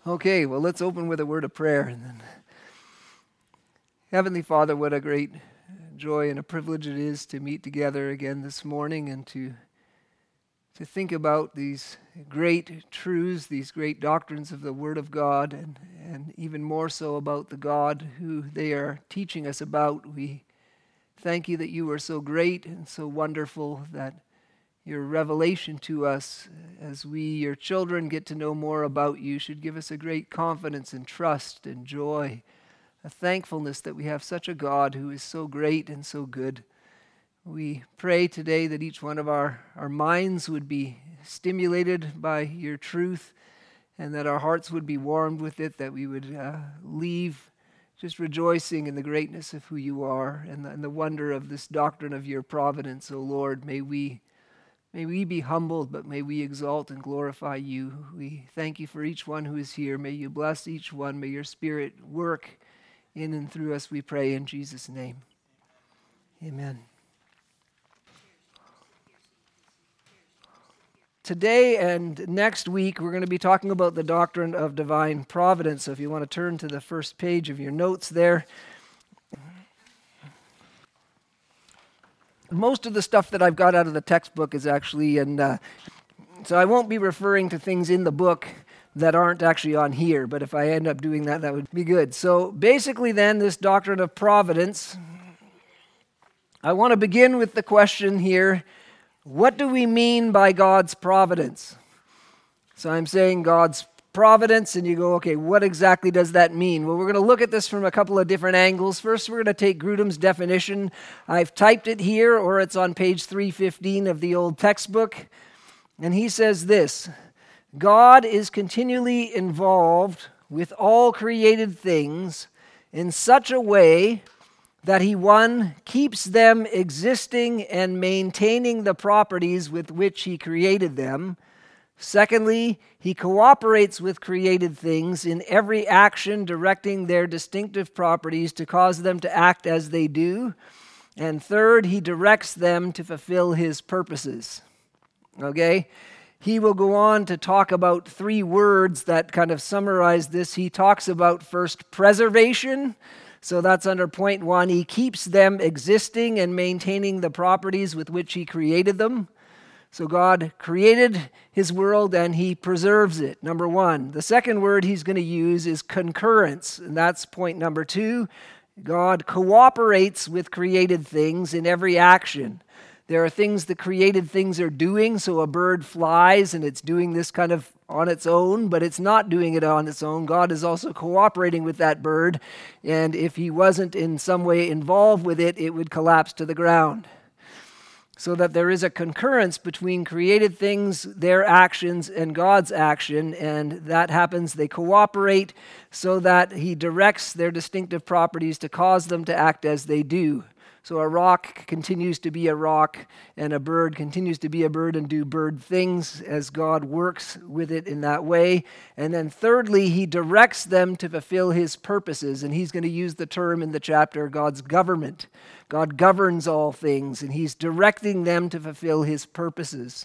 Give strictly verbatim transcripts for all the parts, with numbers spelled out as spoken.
Okay, well, let's open with a word of prayer. And then, Heavenly Father, what a great joy and a privilege it is to meet together again this morning and to to think about these great truths, these great doctrines of the Word of God, and, and even more so about the God who they are teaching us about. We thank you that you are so great and so wonderful, that your revelation to us as we, your children, get to know more about you should give us a great confidence and trust and joy, a thankfulness that we have such a God who is so great and so good. We pray today that each one of our, our minds would be stimulated by your truth and that our hearts would be warmed with it, that we would uh, leave just rejoicing in the greatness of who you are and the, and the wonder of this doctrine of your providence, O Lord. May we May we be humbled, but may we exalt and glorify you. We thank you for each one who is here. May you bless each one. May your Spirit work in and through us, we pray in Jesus' name. Amen. Today and next week, we're going to be talking about the doctrine of divine providence. So if you want to turn to the first page of your notes there. Most of the stuff that I've got out of the textbook is actually, and uh, so I won't be referring to things in the book that aren't actually on here, but if I end up doing that, that would be good. So basically then, this doctrine of providence, I want to begin with the question here, what do we mean by God's providence? So I'm saying God's providence, and you go, okay, what exactly does that mean? Well, we're going to look at this from a couple of different angles. First, we're going to take Grudem's definition. I've typed it here, or it's on page three fifteen of the old textbook. And he says this: God is continually involved with all created things in such a way that he, one, keeps them existing and maintaining the properties with which he created them. Secondly, he cooperates with created things in every action, directing their distinctive properties to cause them to act as they do. And third, he directs them to fulfill his purposes. Okay? He will go on to talk about three words that kind of summarize this. He talks about, first, preservation. So that's under point one. He keeps them existing and maintaining the properties with which he created them. So God created his world and he preserves it, number one. The second word he's going to use is concurrence, and that's point number two. God cooperates with created things in every action. There are things the created things are doing, so a bird flies and it's doing this kind of on its own, but it's not doing it on its own. God is also cooperating with that bird, and if he wasn't in some way involved with it, it would collapse to the ground. So that there is a concurrence between created things, their actions, and God's action, and that happens, they cooperate so that he directs their distinctive properties to cause them to act as they do. So a rock continues to be a rock, and a bird continues to be a bird and do bird things as God works with it in that way. And then thirdly, he directs them to fulfill his purposes, and he's going to use the term in the chapter, God's government. God governs all things, and he's directing them to fulfill his purposes.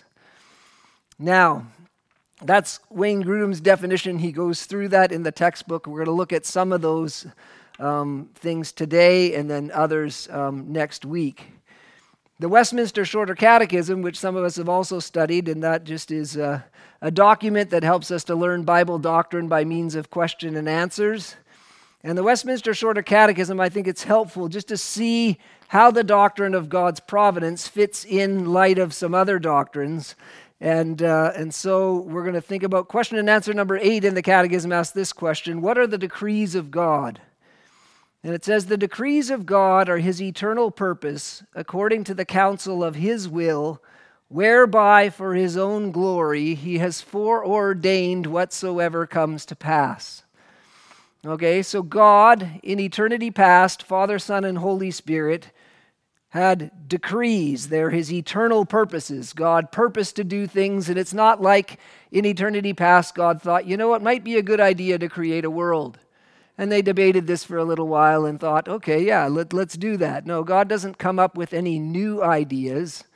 Now, that's Wayne Grudem's definition. He goes through that in the textbook. We're going to look at some of those Um, things today and then others um, next week. The Westminster Shorter Catechism, which some of us have also studied, and that just is uh, a document that helps us to learn Bible doctrine by means of question and answers. And the Westminster Shorter Catechism, I think it's helpful just to see how the doctrine of God's providence fits in light of some other doctrines. And uh, and so we're going to think about question and answer number eight in the Catechism. Asks this question: what are the decrees of God? And it says, the decrees of God are his eternal purpose, according to the counsel of his will, whereby for his own glory he has foreordained whatsoever comes to pass. Okay, so God, in eternity past, Father, Son, and Holy Spirit, had decrees. They're his eternal purposes. God purposed to do things, and it's not like in eternity past God thought, you know, it might be a good idea to create a world. And they debated this for a little while and thought, okay, yeah, let, let's do that. No, God doesn't come up with any new ideas.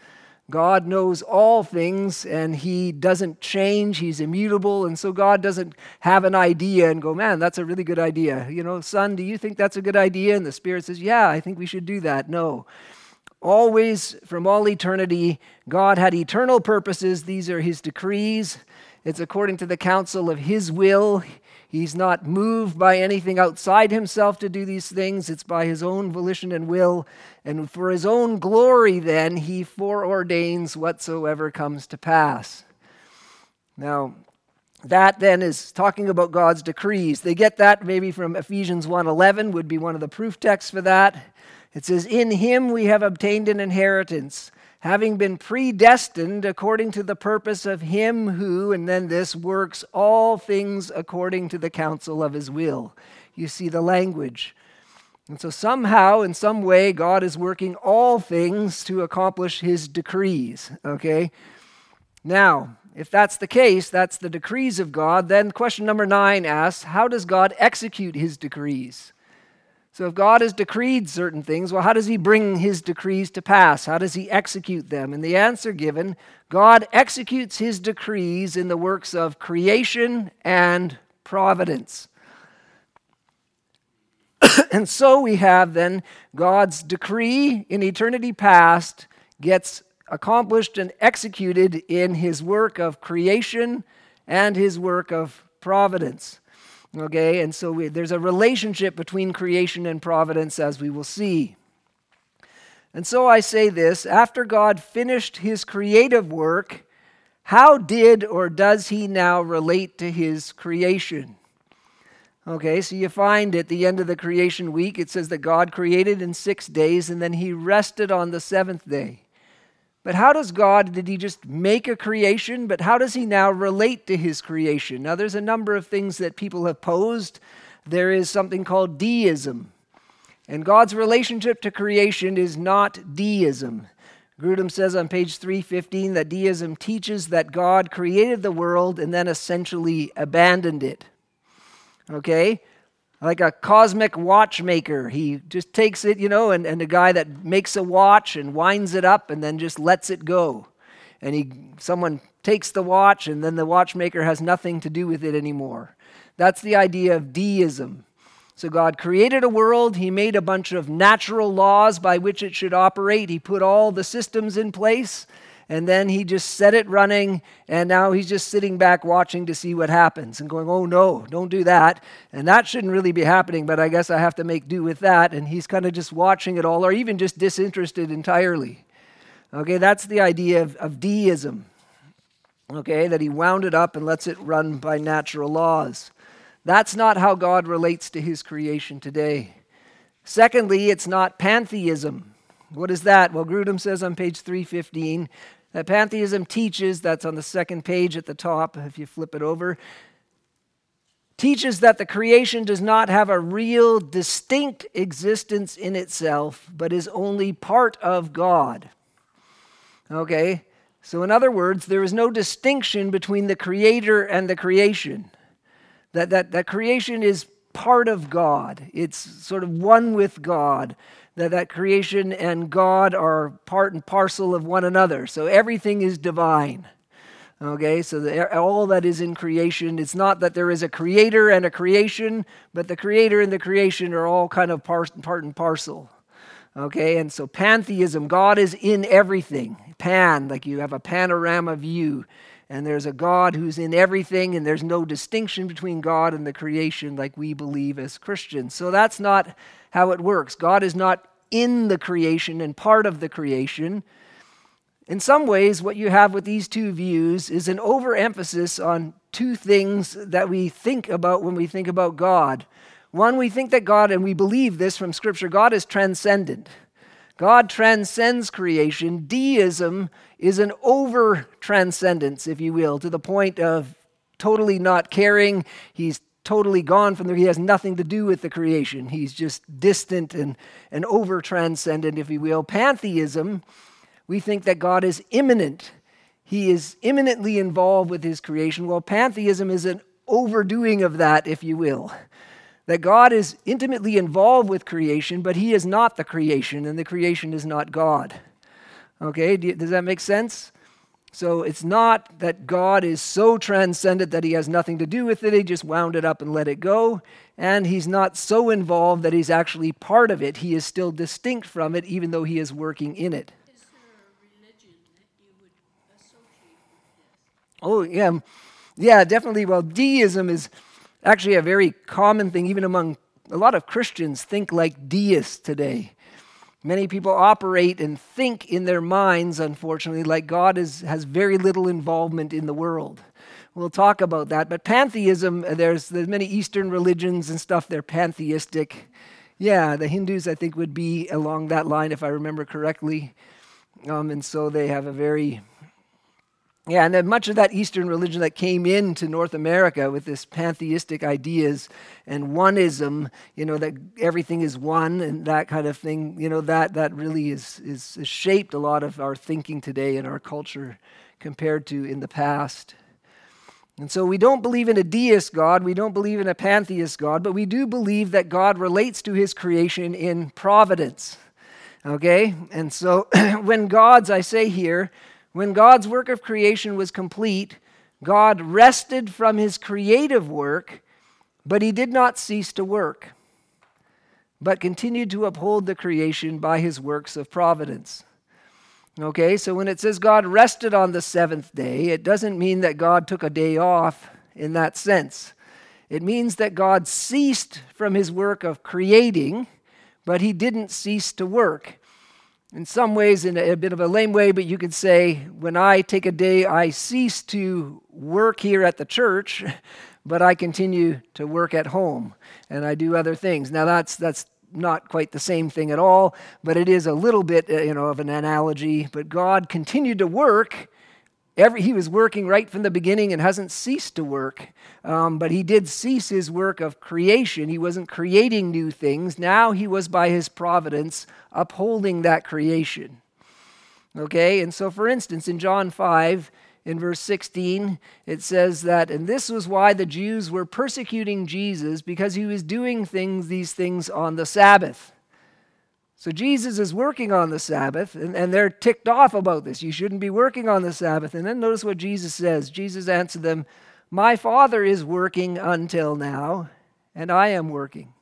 God knows all things, and he doesn't change. He's immutable, and so God doesn't have an idea and go, man, that's a really good idea. You know, son, do you think that's a good idea? And the Spirit says, yeah, I think we should do that. No. Always, from all eternity, God had eternal purposes. These are his decrees. It's according to the counsel of his will. He's not moved by anything outside himself to do these things. It's by his own volition and will. And for his own glory, then, he foreordains whatsoever comes to pass. Now, that then is talking about God's decrees. They get that maybe from Ephesians one eleven would be one of the proof texts for that. It says, in him we have obtained an inheritance, having been predestined according to the purpose of him who, and then this, works all things according to the counsel of his will. You see the language. And so somehow, in some way, God is working all things to accomplish his decrees, okay? Now, if that's the case, that's the decrees of God, then question number nine asks, how does God execute his decrees? So if God has decreed certain things, well, how does he bring his decrees to pass? How does he execute them? And the answer given, God executes his decrees in the works of creation and providence. And so we have then God's decree in eternity past gets accomplished and executed in his work of creation and his work of providence. Okay, and so we, there's a relationship between creation and providence, as we will see. And so I say this, after God finished his creative work, how did or does he now relate to his creation? Okay, so you find at the end of the creation week, it says that God created in six days, and then he rested on the seventh day. But how does God, did he just make a creation? But how does he now relate to his creation? Now, there's a number of things that people have posed. There is something called deism. And God's relationship to creation is not deism. Grudem says on page three fifteen that deism teaches that God created the world and then essentially abandoned it. Okay? Like a cosmic watchmaker. He just takes it, you know, and, and a guy that makes a watch and winds it up and then just lets it go. And he, someone takes the watch and then the watchmaker has nothing to do with it anymore. That's the idea of deism. So God created a world. He made a bunch of natural laws by which it should operate. He put all the systems in place. And then he just set it running, and now he's just sitting back watching to see what happens and going, oh no, don't do that. And that shouldn't really be happening, but I guess I have to make do with that. And he's kind of just watching it all, or even just disinterested entirely. Okay, that's the idea of, of deism. Okay, that he wound it up and lets it run by natural laws. That's not how God relates to his creation today. Secondly, it's not pantheism. What is that? Well, Grudem says on page three fifteen, that pantheism teaches, that's on the second page at the top, if you flip it over, teaches that the creation does not have a real distinct existence in itself, but is only part of God. Okay? So in other words, there is no distinction between the creator and the creation. That, that, that creation is part of God. It's sort of one with God. That, that creation and God are part and parcel of one another. So everything is divine. Okay, so the, all that is in creation, it's not that there is a creator and a creation, but the creator and the creation are all kind of part, part and parcel. Okay, and so pantheism, God is in everything. Pan, like you have a panorama view. And there's a God who's in everything, and there's no distinction between God and the creation like we believe as Christians. So that's not how it works. God is not in the creation and part of the creation. In some ways, what you have with these two views is an overemphasis on two things that we think about when we think about God. One, we think that God, and we believe this from Scripture, God is transcendent. God transcends creation. Deism is an over-transcendence, if you will, to the point of totally not caring. He's totally gone from there. He has nothing to do with the creation. He's just distant and, and over-transcendent, if you will. Pantheism, we think that God is immanent. He is immanently involved with his creation. Well, pantheism is an overdoing of that, if you will. That God is intimately involved with creation, but he is not the creation, and the creation is not God. Okay, do you, does that make sense? So it's not that God is so transcendent that he has nothing to do with it. He just wound it up and let it go. And he's not so involved that he's actually part of it. He is still distinct from it, even though he is working in it. Is there a religion that you would associate with this? Oh, yeah. Yeah, definitely. Well, deism is actually a very common thing, even among a lot of Christians think like deists today. Many people operate and think in their minds, unfortunately, like God is, has very little involvement in the world. We'll talk about that. But pantheism, there's, there's many Eastern religions and stuff, they're pantheistic. Yeah, the Hindus, I think, would be along that line, if I remember correctly. Um, and so they have a very... Yeah, and then much of that Eastern religion that came into North America with this pantheistic ideas and oneism, you know, that everything is one and that kind of thing, you know, that that really is, is, is shaped a lot of our thinking today in our culture compared to in the past. And so we don't believe in a deist God, we don't believe in a pantheist God, but we do believe that God relates to his creation in providence. Okay? And so when God's, I say here, when God's work of creation was complete, God rested from his creative work, but he did not cease to work, but continued to uphold the creation by his works of providence. Okay, so when it says God rested on the seventh day, it doesn't mean that God took a day off in that sense. It means that God ceased from his work of creating, but he didn't cease to work. In some ways, in a, a bit of a lame way, but you could say, when I take a day, I cease to work here at the church, but I continue to work at home, and I do other things. Now, that's that's not quite the same thing at all, but it is a little bit, uh, you know, of an analogy. But God continued to work. Every, he was working right from the beginning and hasn't ceased to work. Um, but he did cease his work of creation. He wasn't creating new things. Now he was, by his providence, upholding that creation. Okay, and so for instance, in John five, in verse sixteen, it says that, and this was why the Jews were persecuting Jesus, because he was doing things, these things on the Sabbath. So Jesus is working on the Sabbath, and, and they're ticked off about this. You shouldn't be working on the Sabbath. And then notice what Jesus says. Jesus answered them, "My Father is working until now, and I am working."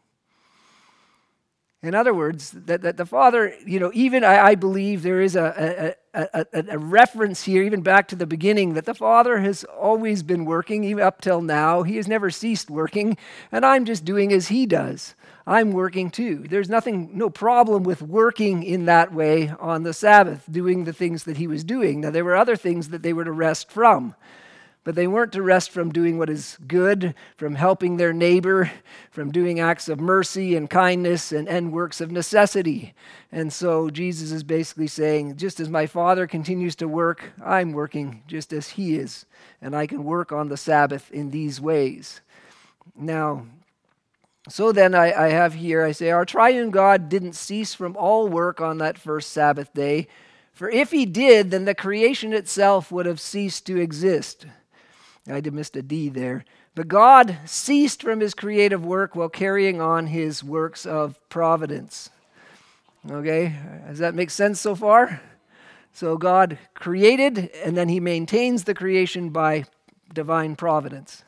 In other words, that, that the Father, you know, even I, I believe there is a, a, a, a, a reference here, even back to the beginning, that the Father has always been working, even up till now. He has never ceased working, and I'm just doing as he does. I'm working too. There's nothing, no problem with working in that way on the Sabbath, doing the things that he was doing. Now, there were other things that they were to rest from, but they weren't to rest from doing what is good, from helping their neighbor, from doing acts of mercy and kindness and, and works of necessity. And so Jesus is basically saying, just as my Father continues to work, I'm working just as he is, and I can work on the Sabbath in these ways. Now, so then I, I have here, I say, our triune God didn't cease from all work on that first Sabbath day, for if he did, then the creation itself would have ceased to exist. I did missed a D there. But God ceased from his creative work while carrying on his works of providence. Okay, does that make sense so far? So God created, and then he maintains the creation by divine providence.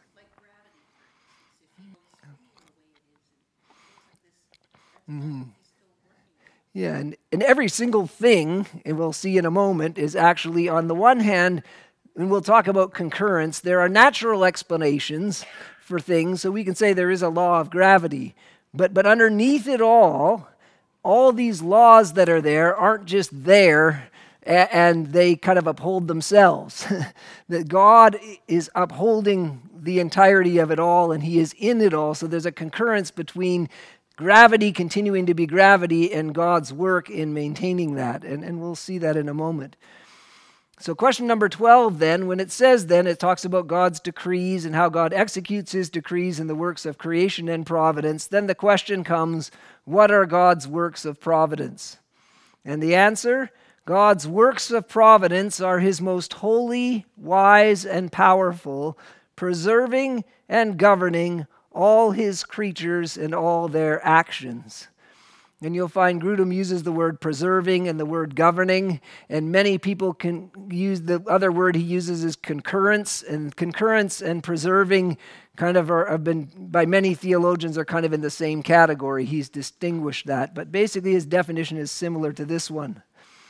Mm-hmm. Yeah, and, and every single thing, and we'll see in a moment, is actually, on the one hand, and we'll talk about concurrence, there are natural explanations for things, so we can say there is a law of gravity. But, but underneath it all, all these laws that are there aren't just there a- and they kind of uphold themselves. That God is upholding the entirety of it all, and he is in it all, so there's a concurrence between gravity continuing to be gravity and God's work in maintaining that. And, and we'll see that in a moment. So question number twelve then, when it says then, it talks about God's decrees and how God executes his decrees in the works of creation and providence. Then the question comes, what are God's works of providence? And the answer, God's works of providence are his most holy, wise, and powerful, preserving and governing all his creatures and all their actions. And you'll find Grudem uses the word preserving and the word governing, and many people can use the other word he uses is concurrence, and concurrence and preserving kind of are, have been, by many theologians, are kind of in the same category. He's distinguished that, but basically his definition is similar to this one.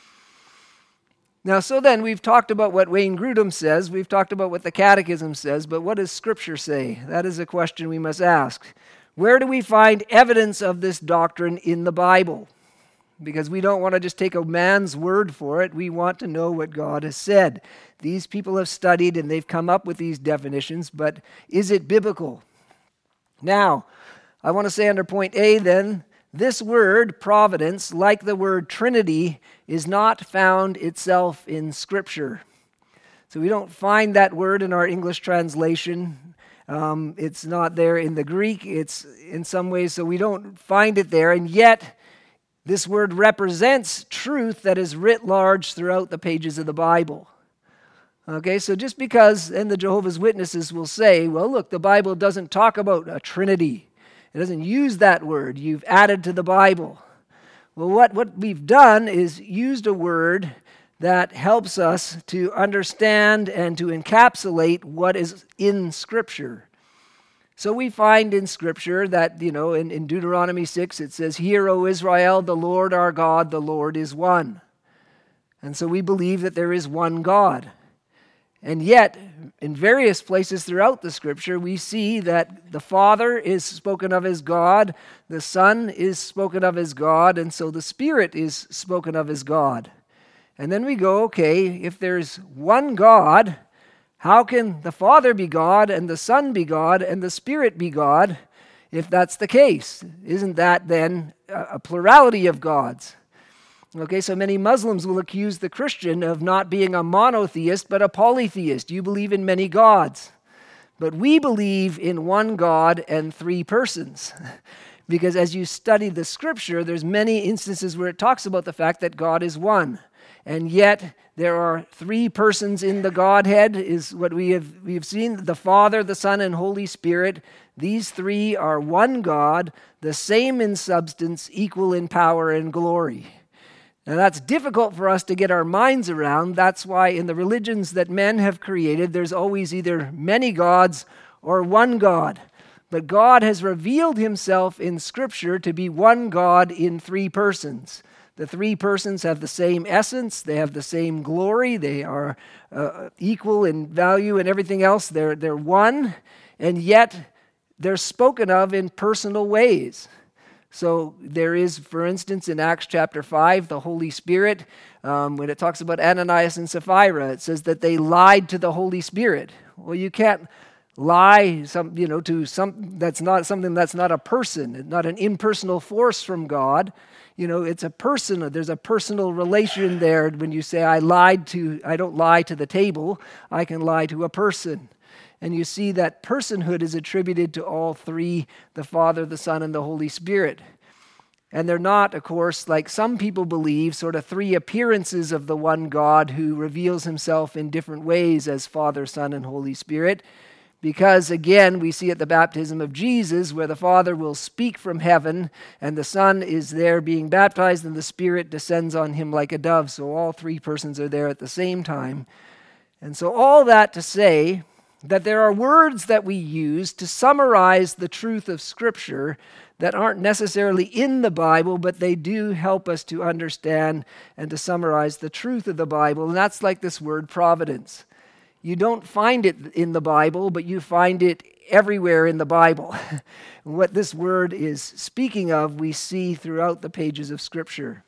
Now, so then, we've talked about what Wayne Grudem says, we've talked about what the Catechism says, but what does Scripture say? That is a question we must ask. Where do we find evidence of this doctrine in the Bible? Because we don't want to just take a man's word for it. We want to know what God has said. These people have studied and they've come up with these definitions, but is it biblical? Now, I want to say under point A then, this word, providence, like the word Trinity, is not found itself in Scripture. So we don't find that word in our English translation. Um, it's not there in the Greek. It's in some ways, so we don't find it there. And yet, this word represents truth that is writ large throughout the pages of the Bible. Okay, so just because, and the Jehovah's Witnesses will say, well, look, the Bible doesn't talk about a Trinity. It doesn't use that word. You've added to the Bible. Well, what, what we've done is used a word that helps us to understand and to encapsulate what is in Scripture. So we find in Scripture that, you know, in, in Deuteronomy six, it says, "Hear, O Israel, the Lord our God, the Lord is one." And so we believe that there is one God. And yet, in various places throughout the Scripture, we see that the Father is spoken of as God, the Son is spoken of as God, and so the Spirit is spoken of as God. And then we go, okay, if there's one God, how can the Father be God and the Son be God and the Spirit be God if that's the case? Isn't that then a plurality of gods? Okay, so many Muslims will accuse the Christian of not being a monotheist but a polytheist. You believe in many gods. But we believe in one God and three persons. Because as you study the Scripture, there's many instances where it talks about the fact that God is one. And yet there are three persons in the Godhead, is what we have we have seen, the Father, the Son, and Holy Spirit. These three are one God, the same in substance, equal in power and glory. Now that's difficult for us to get our minds around. That's why in the religions that men have created, there's always either many gods or one God. But God has revealed himself in Scripture to be one God in three persons. The three persons have the same essence, they have the same glory, they are uh, equal in value and everything else. They're, they're one, and yet they're spoken of in personal ways. So there is, for instance, in Acts chapter five, the Holy Spirit, um, when it talks about Ananias and Sapphira, it says that they lied to the Holy Spirit. Well, you can't lie some, you know, to some that's not something that's not a person, not an impersonal force from God. You know, it's a person. There's a personal relation there when you say, I lied to, I don't lie to the table, I can lie to a person. And you see that personhood is attributed to all three, the Father, the Son, and the Holy Spirit. And they're not, of course, like some people believe, sort of three appearances of the one God who reveals himself in different ways as Father, Son, and Holy Spirit. Because, again, we see at the baptism of Jesus where the Father will speak from heaven and the Son is there being baptized and the Spirit descends on him like a dove. So all three persons are there at the same time. And so all that to say that there are words that we use to summarize the truth of Scripture that aren't necessarily in the Bible, but they do help us to understand and to summarize the truth of the Bible. And that's like this word providence. You don't find it in the Bible, but you find it everywhere in the Bible. What this word is speaking of, we see throughout the pages of Scripture.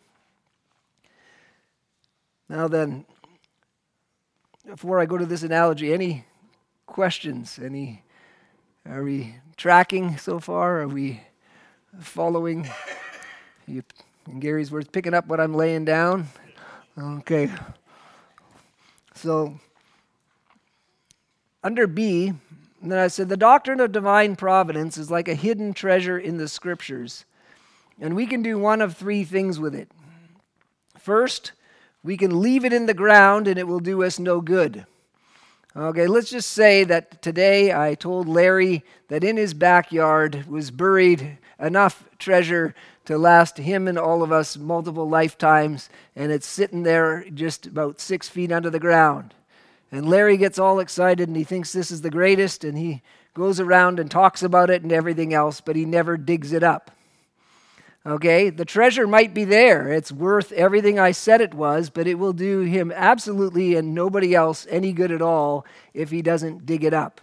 Now then, before I go to this analogy, any questions? Any? Are we tracking so far? Are we following? You, in Gary's words, picking up what I'm laying down? Okay. So, under B, and then I said, the doctrine of divine providence is like a hidden treasure in the Scriptures. And we can do one of three things with it. First, we can leave it in the ground and it will do us no good. Okay, let's just say that today I told Larry that in his backyard was buried enough treasure to last him and all of us multiple lifetimes, and it's sitting there just about six feet under the ground. And Larry gets all excited, and he thinks this is the greatest, and he goes around and talks about it and everything else, but he never digs it up. Okay, the treasure might be there. It's worth everything I said it was, but it will do him absolutely and nobody else any good at all if he doesn't dig it up.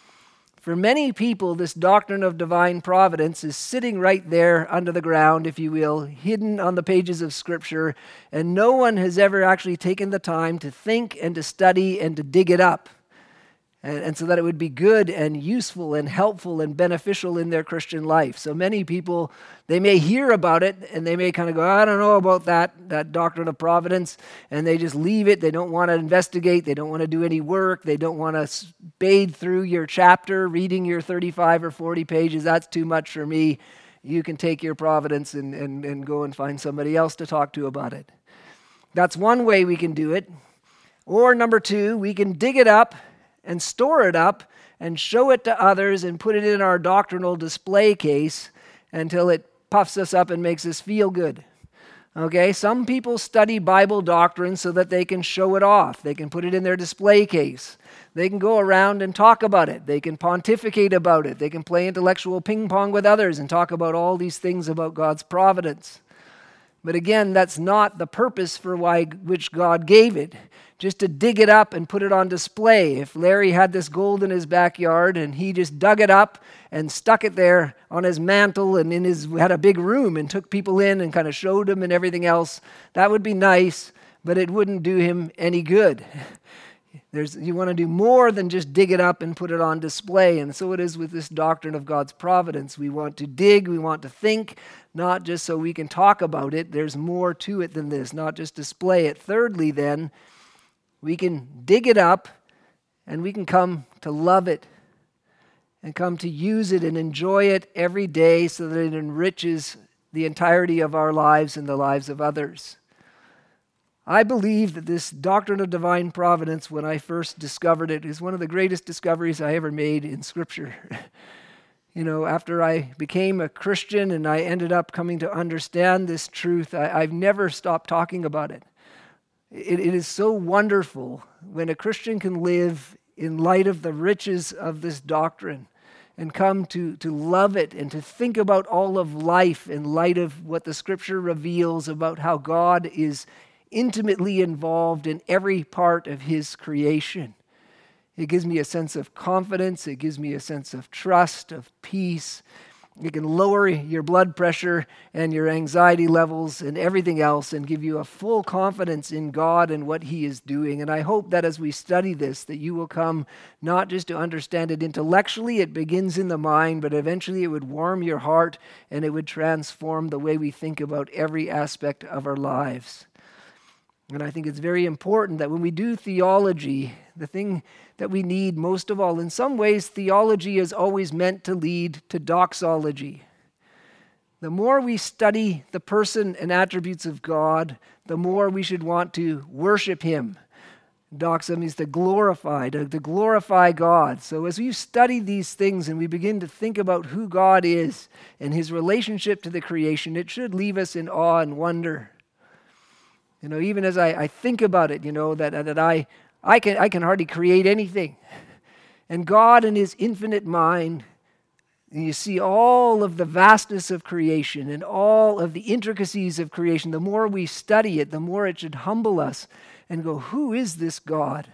For many people, this doctrine of divine providence is sitting right there under the ground, if you will, hidden on the pages of Scripture, and no one has ever actually taken the time to think and to study and to dig it up. And, and so that it would be good and useful and helpful and beneficial in their Christian life. So many people, they may hear about it and they may kind of go, I don't know about that, that doctrine of providence, and they just leave it. They don't want to investigate. They don't want to do any work. They don't want to bathe through your chapter, reading your thirty-five or forty pages. That's too much for me. You can take your providence and, and, and go and find somebody else to talk to about it. That's one way we can do it. Or number two, we can dig it up and store it up and show it to others and put it in our doctrinal display case until it puffs us up and makes us feel good. Okay, some people study Bible doctrine so that they can show it off. They can put it in their display case. They can go around and talk about it. They can pontificate about it. They can play intellectual ping pong with others and talk about all these things about God's providence. But again, that's not the purpose for why which God gave it. Just to dig it up and put it on display. If Larry had this gold in his backyard and he just dug it up and stuck it there on his mantle and in his had a big room and took people in and kind of showed them and everything else, that would be nice, but it wouldn't do him any good. There's, you want to do more than just dig it up and put it on display. And so it is with this doctrine of God's providence. We want to dig, we want to think, not just so we can talk about it. There's more to it than this, not just display it. Thirdly, then, we can dig it up and we can come to love it and come to use it and enjoy it every day so that it enriches the entirety of our lives and the lives of others. I believe that this doctrine of divine providence, when I first discovered it, is one of the greatest discoveries I ever made in Scripture. You know, after I became a Christian and I ended up coming to understand this truth, I, I've never stopped talking about it. It, it is so wonderful when a Christian can live in light of the riches of this doctrine and come to, to love it and to think about all of life in light of what the Scripture reveals about how God is intimately involved in every part of His creation. It gives me a sense of confidence. It gives me a sense of trust, of peace. It can lower your blood pressure and your anxiety levels and everything else and give you a full confidence in God and what He is doing. And I hope that as we study this, that you will come not just to understand it intellectually, it begins in the mind, but eventually it would warm your heart and it would transform the way we think about every aspect of our lives. And I think it's very important that when we do theology, the thing that we need most of all, in some ways, theology is always meant to lead to doxology. The more we study the person and attributes of God, the more we should want to worship Him. Doxa means to glorify, to, to glorify God. So as we study these things and we begin to think about who God is and His relationship to the creation, it should leave us in awe and wonder. You know, even as I, I think about it, you know, that, that I, I, can, I can hardly create anything. And God in His infinite mind, and you see all of the vastness of creation and all of the intricacies of creation. The more we study it, the more it should humble us and go, who is this God?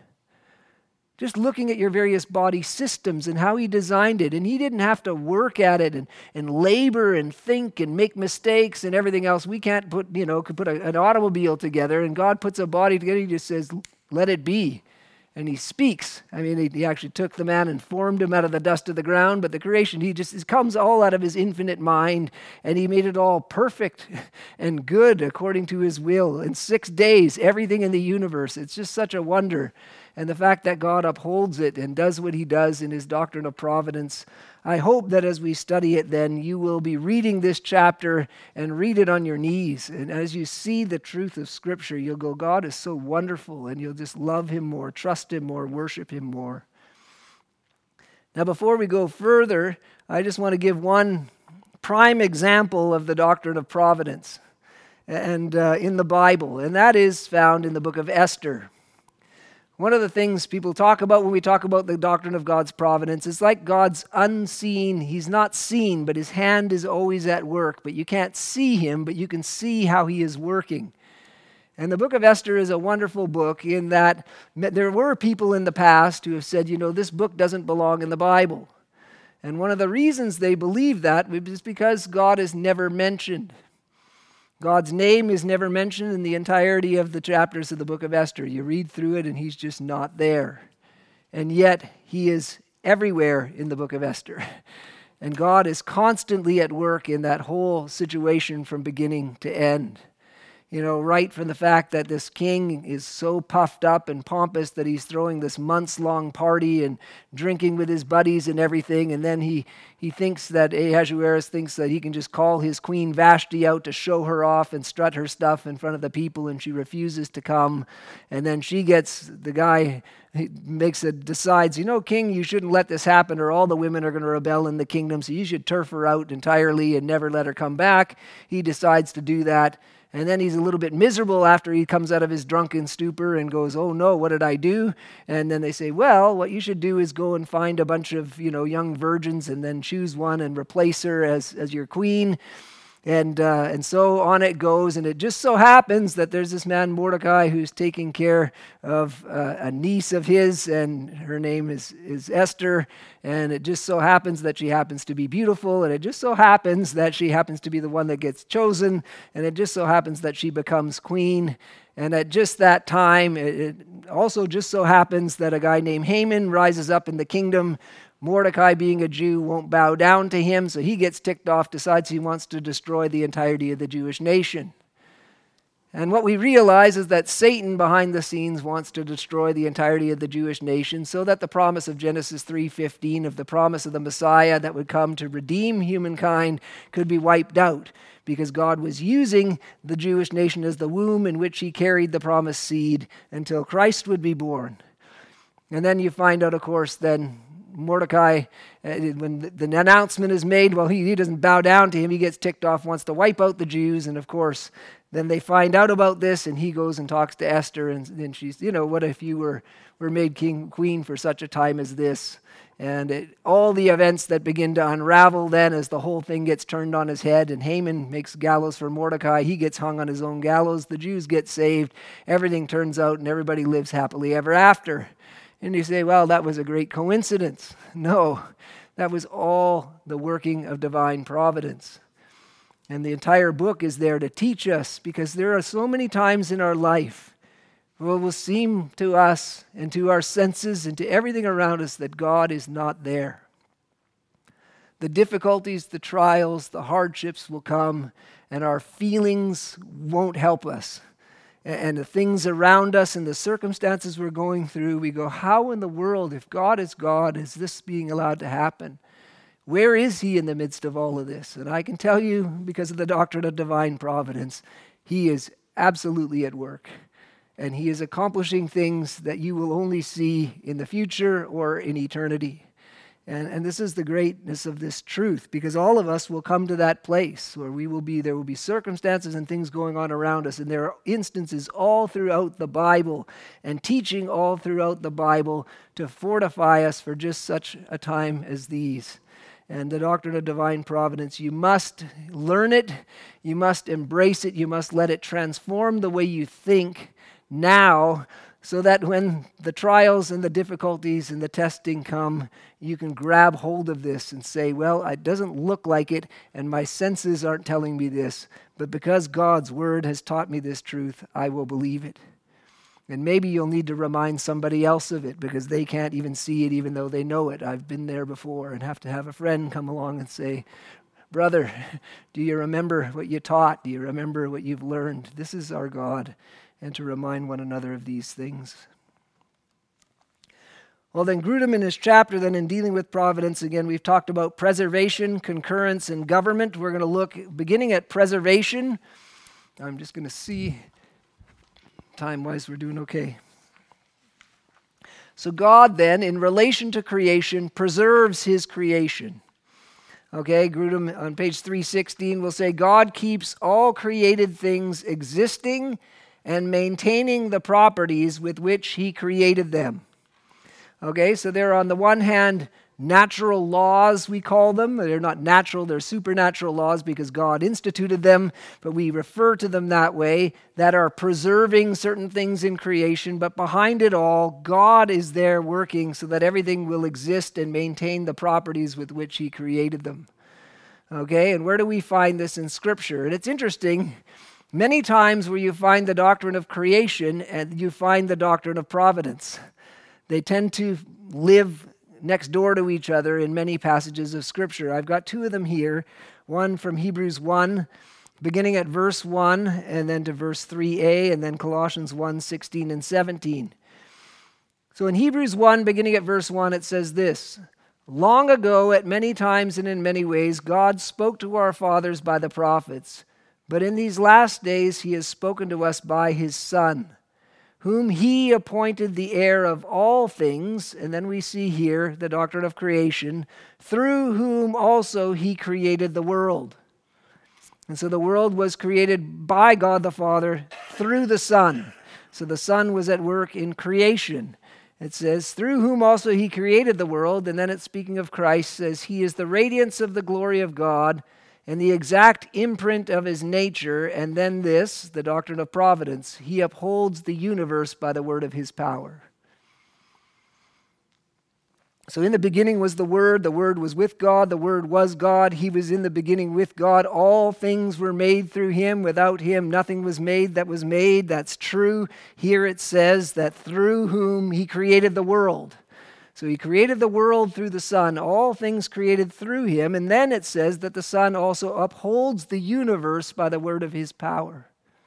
Just looking at your various body systems and how He designed it. And He didn't have to work at it and, and labor and think and make mistakes and everything else. We can't put, you know, could put a, an automobile together and God puts a body together. He just says, let it be. And He speaks. I mean, he, he actually took the man and formed him out of the dust of the ground. But the creation, He just, it comes all out of His infinite mind. And He made it all perfect and good according to His will. In six days, everything in the universe. It's just such a wonder. And the fact that God upholds it and does what He does in His doctrine of providence, I hope that as we study it then, you will be reading this chapter and read it on your knees. And as you see the truth of Scripture, you'll go, God is so wonderful, and you'll just love Him more, trust Him more, worship Him more. Now, before we go further, I just want to give one prime example of the doctrine of providence and uh, in the Bible, and that is found in the book of Esther. One of the things people talk about when we talk about the doctrine of God's providence is like God's unseen. He's not seen, but his hand is always at work. But you can't see him, but you can see how he is working. And the book of Esther is a wonderful book in that there were people in the past who have said, you know, this book doesn't belong in the Bible. And one of the reasons they believe that is because God is never mentioned. God's name is never mentioned in the entirety of the chapters of the book of Esther. You read through it and he's just not there. And yet he is everywhere in the book of Esther. And God is constantly at work in that whole situation from beginning to end. You know, right from the fact that this king is so puffed up and pompous that he's throwing this months-long party and drinking with his buddies and everything, and then he, he thinks that, Ahasuerus thinks that he can just call his queen Vashti out to show her off and strut her stuff in front of the people, and she refuses to come. And then she gets, the guy he makes it, decides, you know, king, you shouldn't let this happen or all the women are going to rebel in the kingdom, so you should turf her out entirely and never let her come back. He decides to do that. And then he's a little bit miserable after he comes out of his drunken stupor and goes, oh no, what did I do? And then they say, well, what you should do is go and find a bunch of, you know, young virgins and then choose one and replace her as, as your queen. And uh, and so on it goes, and it just so happens that there's this man Mordecai who's taking care of uh, a niece of his, and her name is, is Esther, and it just so happens that she happens to be beautiful, and it just so happens that she happens to be the one that gets chosen, and it just so happens that she becomes queen. And at just that time, it, it also just so happens that a guy named Haman rises up in the kingdom. Mordecai, being a Jew, won't bow down to him, so he gets ticked off, decides he wants to destroy the entirety of the Jewish nation. And what we realize is that Satan, behind the scenes, wants to destroy the entirety of the Jewish nation so that the promise of Genesis three fifteen, of the promise of the Messiah that would come to redeem humankind, could be wiped out, because God was using the Jewish nation as the womb in which he carried the promised seed until Christ would be born. And then you find out, of course, then Mordecai, uh, when the, the announcement is made, well, he, he doesn't bow down to him. He gets ticked off, wants to wipe out the Jews. And of course, then they find out about this, and he goes and talks to Esther. And then she's, you know, what if you were, were made king, queen for such a time as this? And it, all the events that begin to unravel then as the whole thing gets turned on his head. And Haman makes gallows for Mordecai. He gets hung on his own gallows. The Jews get saved. Everything turns out, and everybody lives happily ever after. And you say, well, that was a great coincidence. No, that was all the working of divine providence. And the entire book is there to teach us, because there are so many times in our life where it will seem to us and to our senses and to everything around us that God is not there. The difficulties, the trials, the hardships will come, and our feelings won't help us. And the things around us and the circumstances we're going through, we go, how in the world, if God is God, is this being allowed to happen? Where is he in the midst of all of this? And I can tell you, because of the doctrine of divine providence, he is absolutely at work. And he is accomplishing things that you will only see in the future or in eternity. And, and this is the greatness of this truth, because all of us will come to that place where we will be, there will be circumstances and things going on around us. And there are instances all throughout the Bible and teaching all throughout the Bible to fortify us for just such a time as these. And the doctrine of divine providence, you must learn it, you must embrace it, you must let it transform the way you think now, so that when the trials and the difficulties and the testing come, you can grab hold of this and say, well, it doesn't look like it, and my senses aren't telling me this, but because God's word has taught me this truth, I will believe it. And maybe you'll need to remind somebody else of it, because they can't even see it even though they know it. I've been there before, and have to have a friend come along and say, brother, do you remember what you taught? Do you remember what you've learned? This is our God. And to remind one another of these things. Well, then Grudem in his chapter, then in dealing with providence, again, we've talked about preservation, concurrence, and government. We're going to look, beginning at preservation. I'm just going to see, time-wise, we're doing okay. So God then, in relation to creation, preserves his creation. Okay, Grudem on page three sixteen will say, God keeps all created things existing and maintaining the properties with which he created them. Okay, so they're on the one hand natural laws, we call them. They're not natural, they're supernatural laws because God instituted them, but we refer to them that way, that are preserving certain things in creation. But behind it all, God is there working so that everything will exist and maintain the properties with which he created them. Okay, and where do we find this in Scripture? And it's interesting, many times where you find the doctrine of creation and you find the doctrine of providence. They tend to live next door to each other in many passages of Scripture. I've got two of them here, one from Hebrews one, beginning at verse one, and then to verse three a, and then Colossians one, sixteen and seventeen. So in Hebrews one, beginning at verse one, it says this, long ago, at many times and in many ways, God spoke to our fathers by the prophets, but in these last days he has spoken to us by his Son, whom he appointed the heir of all things, and then we see here the doctrine of creation, through whom also he created the world. And so the world was created by God the Father through the Son. So the Son was at work in creation. It says, through whom also he created the world, and then it's speaking of Christ, says, he is the radiance of the glory of God, and the exact imprint of his nature, and then this, the doctrine of providence, he upholds the universe by the word of his power. So in the beginning was the Word, the Word was with God, the Word was God, he was in the beginning with God, all things were made through him, without him nothing was made that was made, that's true. Here it says that through whom he created the world. So he created the world through the Son, all things created through him, and then it says that the Son also upholds the universe by the word of his power.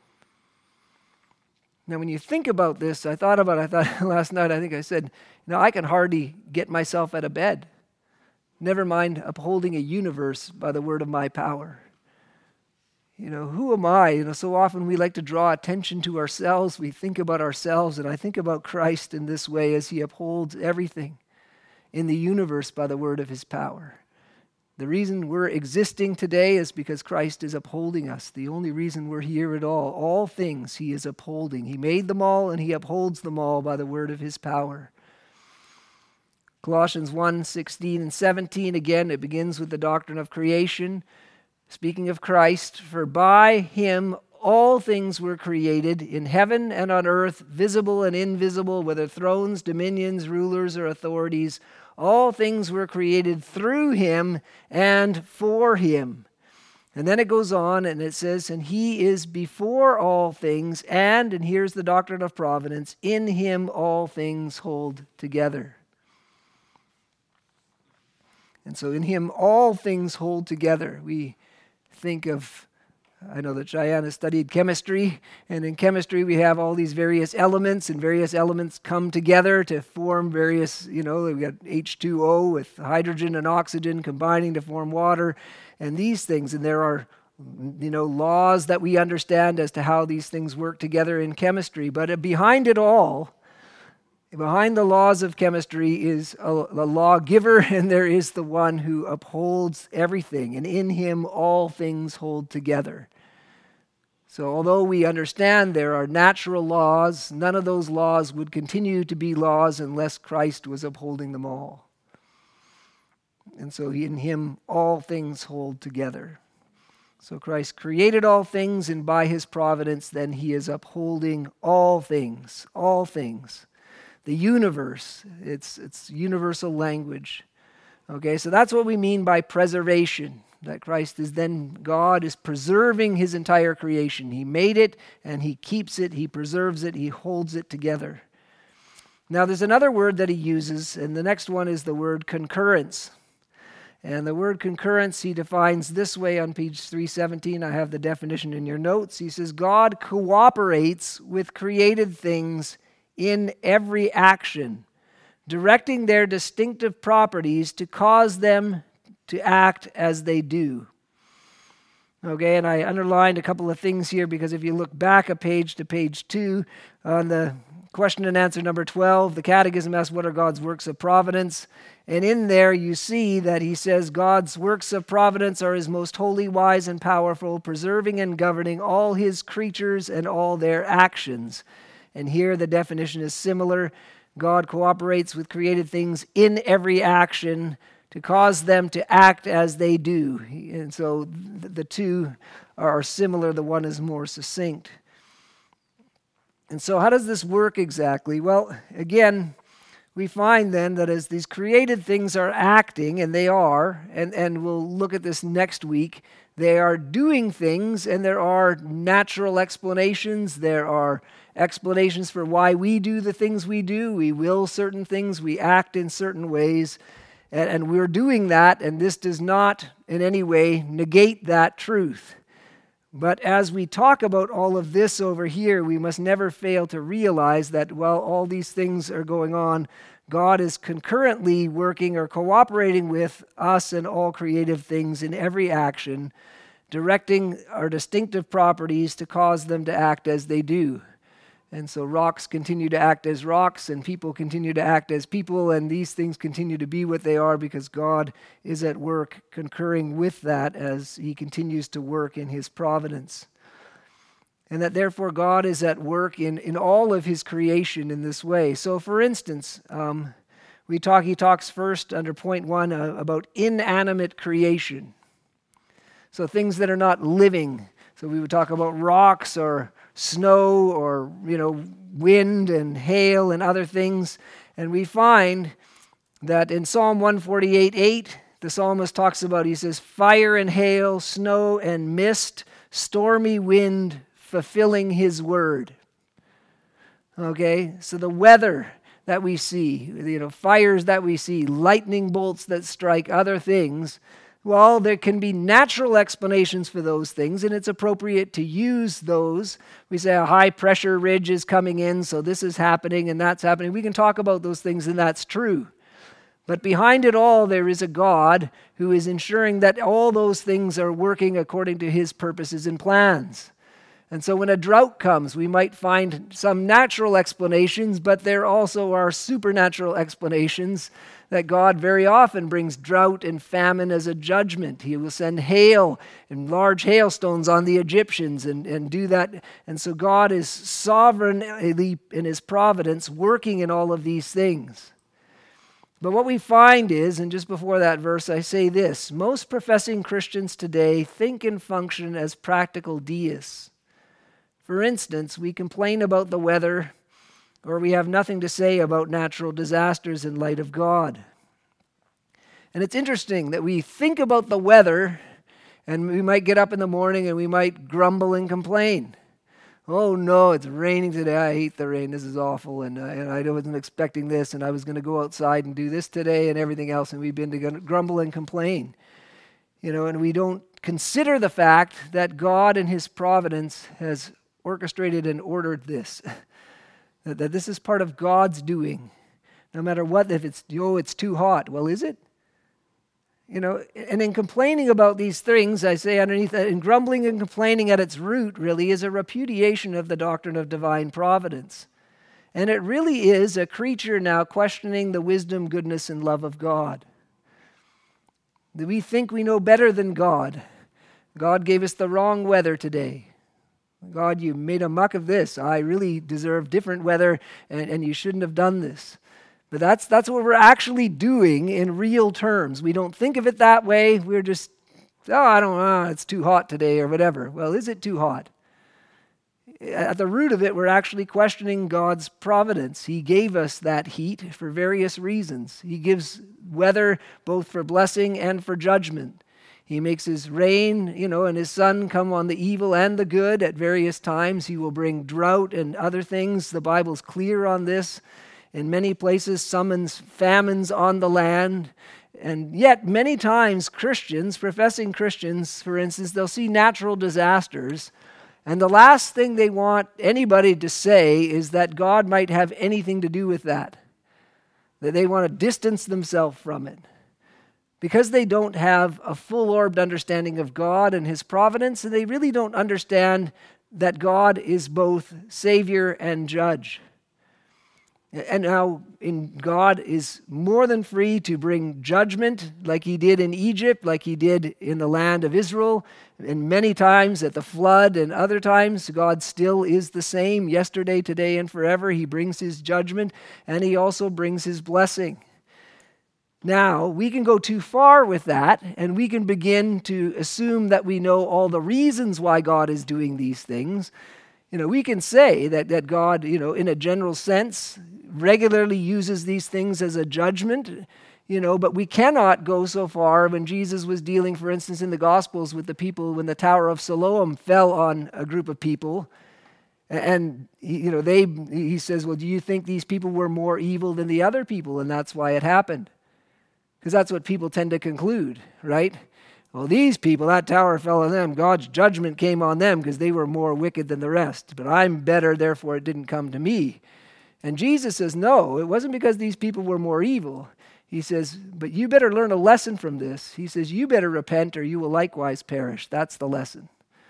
Now when you think about this, I thought about it, I thought last night, I think I said, you know, I can hardly get myself out of bed. Never mind upholding a universe by the word of my power. You know, who am I? You know, so often we like to draw attention to ourselves. We think about ourselves, and I think about Christ in this way as he upholds everything in the universe by the word of his power. The reason we're existing today is because Christ is upholding us. The only reason we're here at all. All things he is upholding. He made them all, and he upholds them all by the word of his power. Colossians one, sixteen and seventeen, again, it begins with the doctrine of creation. Speaking of Christ, for by him all things were created in heaven and on earth, visible and invisible, whether thrones, dominions, rulers, or authorities. All things were created through him and for him. And then it goes on and it says, and he is before all things, and, and here's the doctrine of providence, in him all things hold together. And so in him all things hold together. We think of, I know that Cheyenne has studied chemistry, and in chemistry we have all these various elements, and various elements come together to form various, you know, we've got H two O with hydrogen and oxygen combining to form water, and these things, and there are, you know, laws that we understand as to how these things work together in chemistry, but behind it all, behind the laws of chemistry is a, a lawgiver, and there is the one who upholds everything, and in him all things hold together. So although we understand there are natural laws, none of those laws would continue to be laws unless Christ was upholding them all. And so in him all things hold together. So Christ created all things, and by his providence then he is upholding all things, all things. The universe, it's it's universal language. Okay, so that's what we mean by preservation. That Christ is then, God is preserving his entire creation. He made it and he keeps it, he preserves it, he holds it together. Now there's another word that he uses, and the next one is the word concurrence. And the word concurrence he defines this way on page three seventeen. I have the definition in your notes. He says, God cooperates with created things in every action, directing their distinctive properties to cause them to act as they do. Okay, and I underlined a couple of things here because if you look back a page to page two on the question and answer number twelve. The Catechism asks, what are God's works of providence? And in there you see that he says God's works of providence are his most holy, wise, and powerful, preserving and governing all his creatures and all their actions. And here the definition is similar. God cooperates with created things in every action to cause them to act as they do. And so the two are similar. The one is more succinct. And so how does this work exactly? Well, again, we find then that as these created things are acting, and they are, and, and we'll look at this next week, they are doing things, and there are natural explanations. There are explanations for why we do the things we do. We will certain things. We act in certain ways. And, and we're doing that, and this does not in any way negate that truth. But as we talk about all of this over here, we must never fail to realize that while all these things are going on, God is concurrently working or cooperating with us and all creative things in every action, directing our distinctive properties to cause them to act as they do. And so rocks continue to act as rocks, and people continue to act as people, and these things continue to be what they are because God is at work concurring with that as he continues to work in his providence. And that therefore God is at work in, in all of his creation in this way. So for instance, um, we talk. he talks first under point one uh, about inanimate creation. So things that are not living. So we would talk about rocks or snow or, you know, wind and hail and other things. And we find that in Psalm one forty-eight eight, the psalmist talks about, he says, fire and hail, snow and mist, stormy wind, fulfilling his word. Okay, so the weather that we see, you know, fires that we see, lightning bolts that strike, other things, well, there can be natural explanations for those things, and it's appropriate to use those. We say a high-pressure ridge is coming in, so this is happening and that's happening. We can talk about those things, and that's true. But behind it all, there is a God who is ensuring that all those things are working according to his purposes and plans. And so when a drought comes, we might find some natural explanations, but there also are supernatural explanations that God very often brings drought and famine as a judgment. He will send hail and large hailstones on the Egyptians and, and do that. And so God is sovereignly in his providence working in all of these things. But what we find is, and just before that verse, I say this, most professing Christians today think and function as practical deists. For instance, we complain about the weather, or we have nothing to say about natural disasters in light of God. And it's interesting that we think about the weather, and we might get up in the morning and we might grumble and complain. Oh no, it's raining today. I hate the rain. This is awful, and, uh, and I wasn't expecting this, and I was going to go outside and do this today and everything else, and we've been to grumble and complain. You know, and we don't consider the fact that God in his providence has orchestrated and ordered this. that, that this is part of God's doing. No matter what, if it's, oh, it's too hot. Well, is it? You know, and in complaining about these things, I say underneath that, in grumbling and complaining at its root really is a repudiation of the doctrine of divine providence. And it really is a creature now questioning the wisdom, goodness, and love of God. That we think we know better than God. God gave us the wrong weather today. God, you made a muck of this. I really deserve different weather, and, and you shouldn't have done this. But that's that's what we're actually doing in real terms. We don't think of it that way. We're just, oh, I don't know, it's too hot today or whatever. Well, is it too hot? At the root of it, we're actually questioning God's providence. He gave us that heat for various reasons. He gives weather both for blessing and for judgment. He makes his rain, you know, and his sun come on the evil and the good at various times. He will bring drought and other things. The Bible's clear on this. In many places, summons famines on the land. And yet, many times, Christians, professing Christians, for instance, they'll see natural disasters, and the last thing they want anybody to say is that God might have anything to do with that, that they want to distance themselves from it. Because they don't have a full-orbed understanding of God and his providence, and they really don't understand that God is both Savior and Judge. And now in God is more than free to bring judgment like he did in Egypt, like he did in the land of Israel, and many times at the flood and other times. God still is the same yesterday, today, and forever. He brings his judgment and he also brings his blessing. Now, we can go too far with that, and we can begin to assume that we know all the reasons why God is doing these things. You know, we can say that, that God, you know, in a general sense, regularly uses these things as a judgment, you know, but we cannot go so far when Jesus was dealing, for instance, in the Gospels with the people when the Tower of Siloam fell on a group of people. And, you know, they, he says, well, do you think these people were more evil than the other people? And that's why it happened. Because that's what people tend to conclude, right? Well, these people, that tower fell on them. God's judgment came on them because they were more wicked than the rest. But I'm better, therefore it didn't come to me. And Jesus says, no, it wasn't because these people were more evil. He says, but you better learn a lesson from this. He says, you better repent or you will likewise perish. That's the lesson.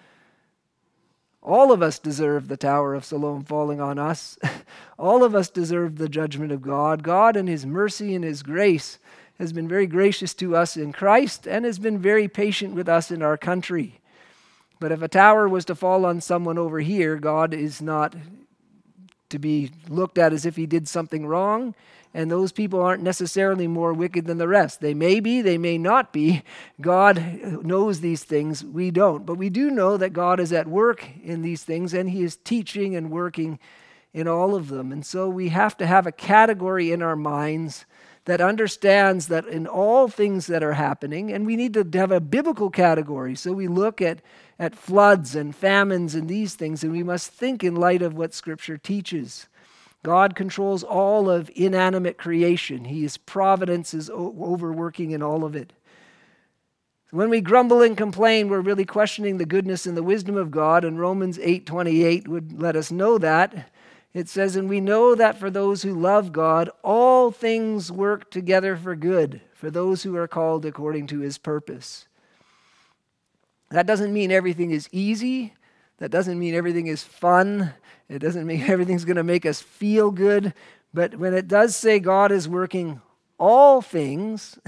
All of us deserve the Tower of Siloam falling on us. All of us deserve the judgment of God. God in his mercy and his grace has been very gracious to us in Christ and has been very patient with us in our country. But if a tower was to fall on someone over here, God is not to be looked at as if he did something wrong, and those people aren't necessarily more wicked than the rest. They may be, they may not be. God knows these things, we don't. But we do know that God is at work in these things, and he is teaching and working in all of them. And so we have to have a category in our minds that understands that in all things that are happening, and we need to have a biblical category. So we look at, at floods and famines and these things, and we must think in light of what Scripture teaches. God controls all of inanimate creation. His providence is overworking in all of it. When we grumble and complain, we're really questioning the goodness and the wisdom of God, and Romans eight twenty-eight would let us know that. It says, and we know that for those who love God, all things work together for good, for those who are called according to his purpose. That doesn't mean everything is easy. That doesn't mean everything is fun. It doesn't mean everything's going to make us feel good. But when it does say God is working all things,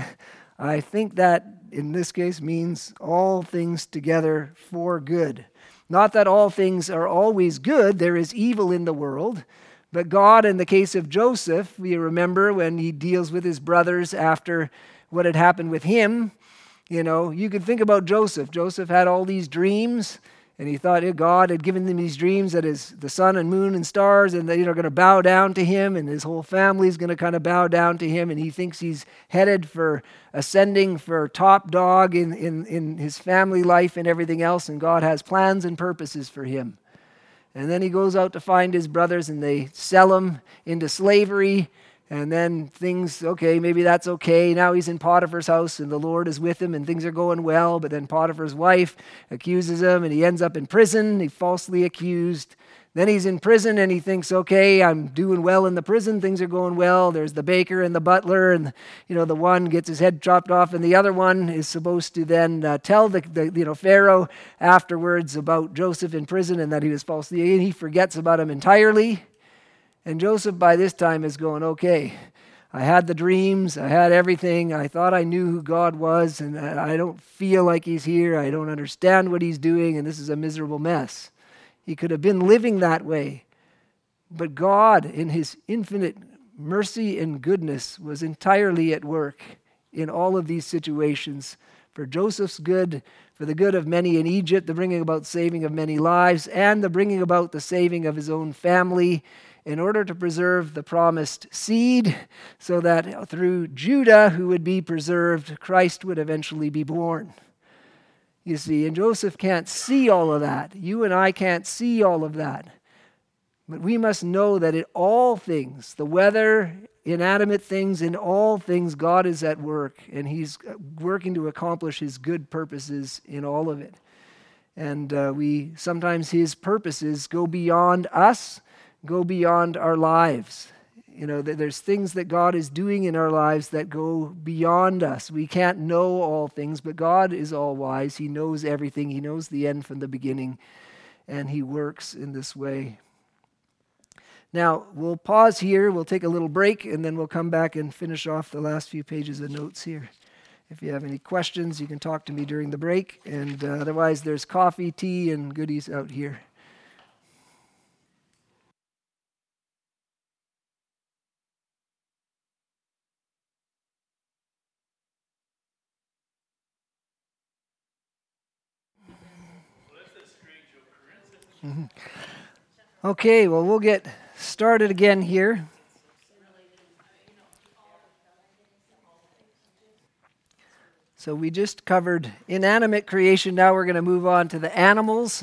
I think that in this case means all things together for good. Not that all things are always good. There is evil in the world. But God, in the case of Joseph, we remember when he deals with his brothers after what had happened with him. You know, you could think about Joseph. Joseph had all these dreams, and he thought God had given him these dreams that is the sun and moon and stars, and they are going to bow down to him, and his whole family is going to kind of bow down to him, and he thinks he's headed for ascending for top dog in, in, in his family life and everything else, and God has plans and purposes for him. And then he goes out to find his brothers, and they sell him into slavery. And then things, okay, maybe that's okay. Now he's in Potiphar's house and the Lord is with him and things are going well. But then Potiphar's wife accuses him and he ends up in prison. He's falsely accused. Then he's in prison and he thinks, okay, I'm doing well in the prison. Things are going well. There's the baker and the butler, and you know the one gets his head chopped off, and the other one is supposed to then uh, tell the, the you know Pharaoh afterwards about Joseph in prison and that he was falsely, and he forgets about him entirely. And Joseph by this time is going, okay, I had the dreams, I had everything, I thought I knew who God was, and I don't feel like he's here, I don't understand what he's doing, and this is a miserable mess. He could have been living that way. But God, in his infinite mercy and goodness, was entirely at work in all of these situations for Joseph's good, for the good of many in Egypt, the bringing about saving of many lives, and the bringing about the saving of his own family, in order to preserve the promised seed, so that through Judah, who would be preserved, Christ would eventually be born. You see, and Joseph can't see all of that. You and I can't see all of that. But we must know that in all things, the weather, inanimate things, in all things, God is at work, and he's working to accomplish his good purposes in all of it. And uh, we sometimes his purposes go beyond us, go beyond our lives. You know, there's things that God is doing in our lives that go beyond us. We can't know all things, but God is all wise. He knows everything. He knows the end from the beginning, and he works in this way. Now, we'll pause here, we'll take a little break, and then we'll come back and finish off the last few pages of notes here. If you have any questions, you can talk to me during the break, and uh, otherwise there's coffee, tea, and goodies out here. Mm-hmm. Okay, well, we'll get started again here. So we just covered inanimate creation. Now we're going to move on to the animals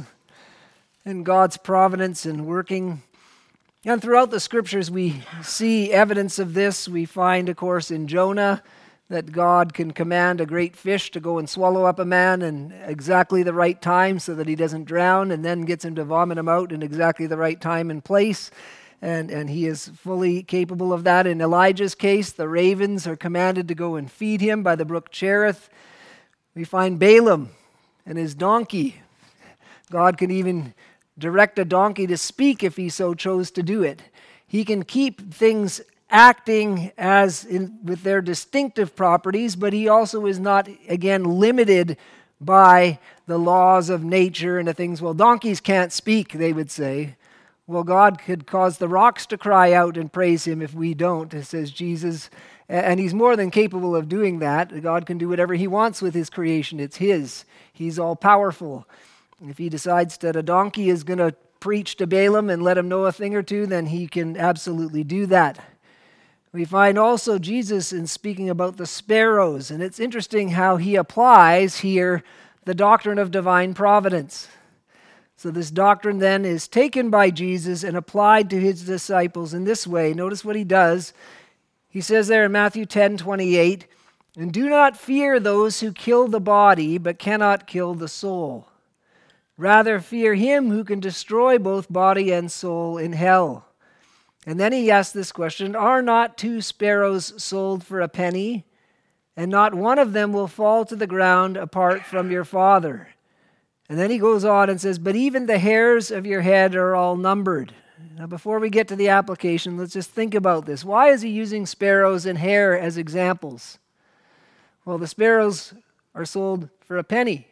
and God's providence and working. And throughout the scriptures, we see evidence of this. We find, of course, in Jonah that God can command a great fish to go and swallow up a man in exactly the right time so that he doesn't drown, and then gets him to vomit him out in exactly the right time and place. And, and he is fully capable of that. In Elijah's case, the ravens are commanded to go and feed him by the brook Cherith. We find Balaam and his donkey. God can even direct a donkey to speak if he so chose to do it. He can keep things acting as in, with their distinctive properties, but he also is not, again, limited by the laws of nature and the things. Well, donkeys can't speak, they would say. Well, God could cause the rocks to cry out and praise him if we don't, says Jesus. And he's more than capable of doing that. God can do whatever he wants with his creation. It's his. He's all powerful. If he decides that a donkey is going to preach to Balaam and let him know a thing or two, then he can absolutely do that. We find also Jesus in speaking about the sparrows, and it's interesting how he applies here the doctrine of divine providence. So this doctrine then is taken by Jesus and applied to his disciples in this way. Notice what he does. He says there in Matthew ten twenty-eight, "And do not fear those who kill the body, but cannot kill the soul. Rather fear him who can destroy both body and soul in hell." And then he asks this question, "Are not two sparrows sold for a penny? And not one of them will fall to the ground apart from your Father." And then he goes on and says, "But even the hairs of your head are all numbered." Now, before we get to the application, let's just think about this. Why is he using sparrows and hair as examples? Well, the sparrows are sold for a penny.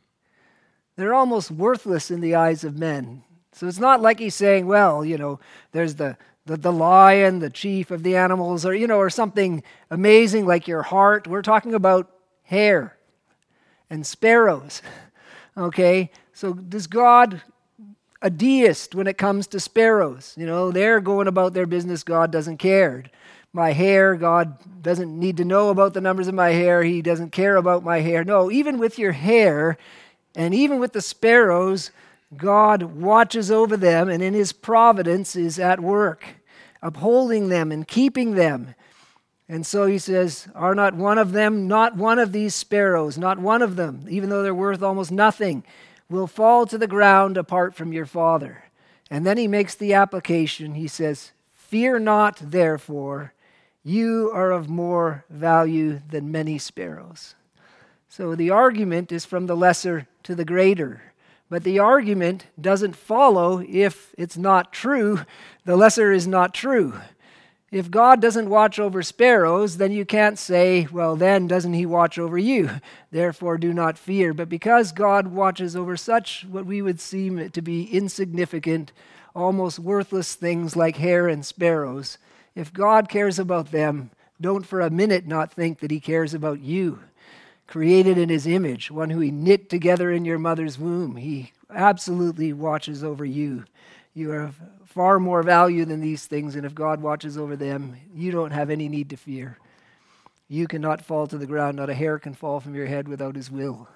They're almost worthless in the eyes of men. So it's not like he's saying, well, you know, there's the The, the lion, the chief of the animals, or, you know, or something amazing like your heart. We're talking about hair and sparrows, okay? So does God a deist when it comes to sparrows? You know, they're going about their business. God doesn't care. My hair, God doesn't need to know about the numbers of my hair. He doesn't care about my hair. No, even with your hair and even with the sparrows, God watches over them, and in his providence is at work, upholding them and keeping them. And so he says, "Are not one of them, not one of these sparrows, not one of them, even though they're worth almost nothing, will fall to the ground apart from your Father." And then he makes the application. He says, "Fear not, therefore, you are of more value than many sparrows." So the argument is from the lesser to the greater. But the argument doesn't follow if it's not true. The lesser is not true. If God doesn't watch over sparrows, then you can't say, well, then doesn't he watch over you? Therefore do not fear. But because God watches over such what we would seem to be insignificant, almost worthless things like hair and sparrows, if God cares about them, don't for a minute not think that he cares about you. Created in his image, one who he knit together in your mother's womb. He absolutely watches over you. You are of far more value than these things, and if God watches over them, you don't have any need to fear. You cannot fall to the ground, not a hair can fall from your head without his will.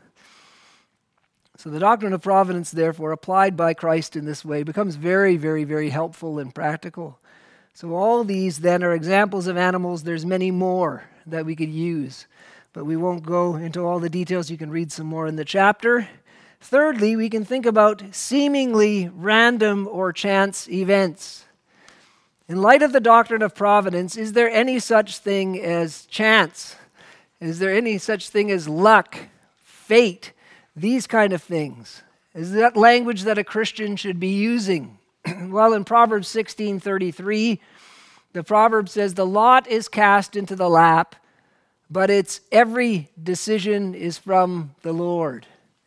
So the doctrine of providence, therefore, applied by Christ in this way, becomes very, very, very helpful and practical. So all these then are examples of animals. There's many more that we could use. But we won't go into all the details. You can read some more in the chapter. Thirdly, we can think about seemingly random or chance events. In light of the doctrine of providence, is there any such thing as chance? Is there any such thing as luck, fate, these kind of things? Is that language that a Christian should be using? Well, in Proverbs sixteen thirty-three, the proverb says, "The lot is cast into the lap, but its every decision is from the Lord."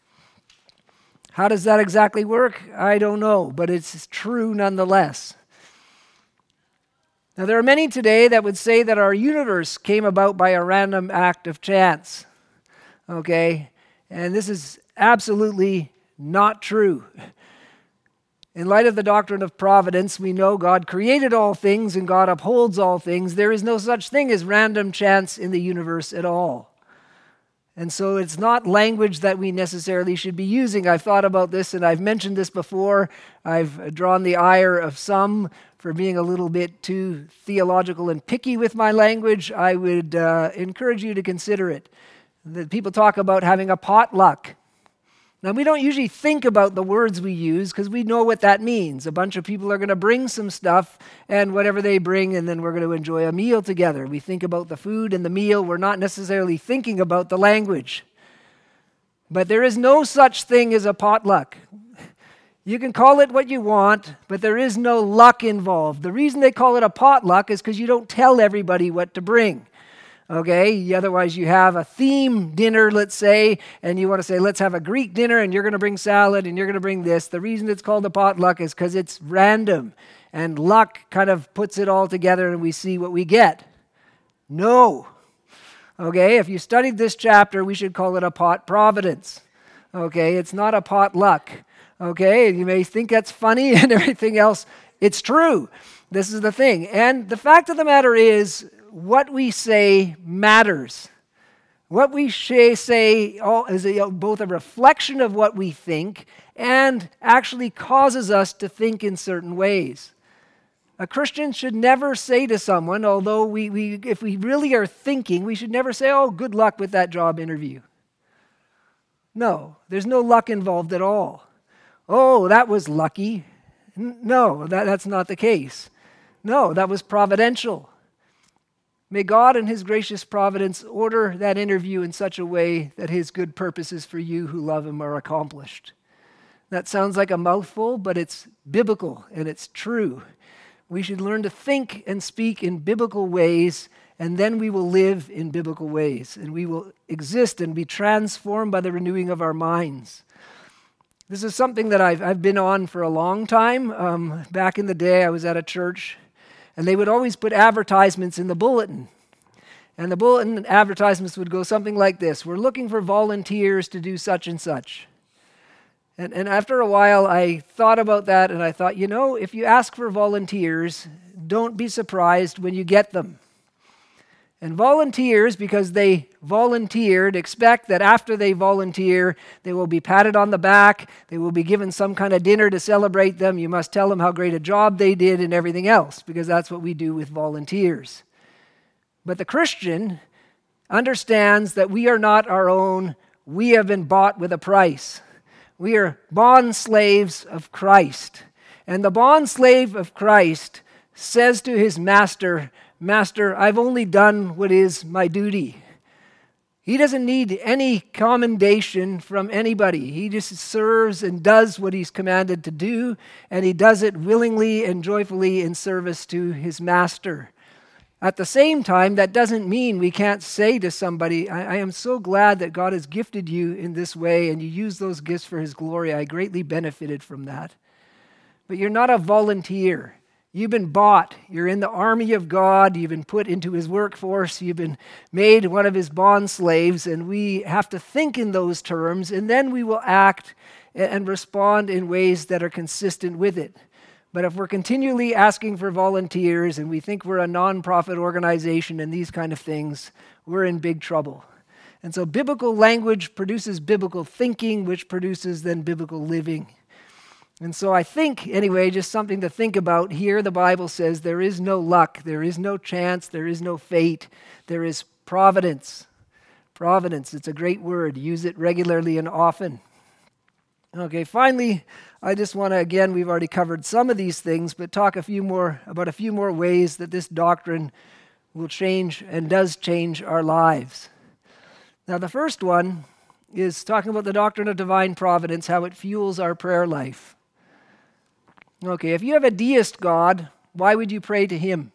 How does that exactly work? I don't know, but it's true nonetheless. Now, there are many today that would say that our universe came about by a random act of chance. Okay? And this is absolutely not true. In light of the doctrine of providence, we know God created all things and God upholds all things. There is no such thing as random chance in the universe at all. And so it's not language that we necessarily should be using. I've thought about this and I've mentioned this before. I've drawn the ire of some for being a little bit too theological and picky with my language. I would uh, encourage you to consider it. That people talk about having a potluck. Now, we don't usually think about the words we use because we know what that means. A bunch of people are going to bring some stuff and whatever they bring, and then we're going to enjoy a meal together. We think about the food and the meal. We're not necessarily thinking about the language. But there is no such thing as a potluck. You can call it what you want, but there is no luck involved. The reason they call it a potluck is because you don't tell everybody what to bring. Okay, otherwise you have a theme dinner, let's say, and you want to say, let's have a Greek dinner, and you're going to bring salad, and you're going to bring this. The reason it's called a potluck is because it's random, and luck kind of puts it all together, and we see what we get. No. Okay, if you studied this chapter, we should call it a pot providence. Okay, it's not a potluck. Okay, you may think that's funny and everything else. It's true. This is the thing. And the fact of the matter is, what we say matters. What we say is both a reflection of what we think and actually causes us to think in certain ways. A Christian should never say to someone, although we, we, if we really are thinking, we should never say, "Oh, good luck with that job interview." No, there's no luck involved at all. "Oh, that was lucky." No, that, that's not the case. No, that was providential. May God in His gracious providence order that interview in such a way that His good purposes for you who love Him are accomplished. That sounds like a mouthful, but it's biblical and it's true. We should learn to think and speak in biblical ways, and then we will live in biblical ways, and we will exist and be transformed by the renewing of our minds. This is something that I've, I've been on for a long time. Um, back in the day, I was at a church, and they would always put advertisements in the bulletin. And the bulletin advertisements would go something like this: "We're looking for volunteers to do such and such." And, and after a while, I thought about that, and I thought, you know, if you ask for volunteers, don't be surprised when you get them. And volunteers, because they volunteered, expect that after they volunteer, they will be patted on the back, they will be given some kind of dinner to celebrate them. You must tell them how great a job they did and everything else, because that's what we do with volunteers. But the Christian understands that we are not our own. We have been bought with a price. We are bond slaves of Christ. And the bond slave of Christ says to his master, "Master, I've only done what is my duty." He doesn't need any commendation from anybody. He just serves and does what he's commanded to do, and he does it willingly and joyfully in service to his master. At the same time, that doesn't mean we can't say to somebody, I, I am so glad that God has gifted you in this way, and you use those gifts for His glory. I greatly benefited from that. But you're not a volunteer. You've been bought. You're in the army of God. You've been put into His workforce. You've been made one of His bond slaves, and we have to think in those terms, and then we will act and respond in ways that are consistent with it. But if we're continually asking for volunteers and we think we're a nonprofit organization and these kind of things, we're in big trouble. And so biblical language produces biblical thinking, which produces then biblical living. And so I think, anyway, just something to think about here. The Bible says there is no luck, there is no chance, there is no fate, there is providence. Providence, it's a great word. Use it regularly and often. Okay, finally, I just want to, again, we've already covered some of these things, but talk a few more about a few more ways that this doctrine will change and does change our lives. Now, the first one is talking about the doctrine of divine providence, how it fuels our prayer life. Okay, if you have a deist God, why would you pray to him?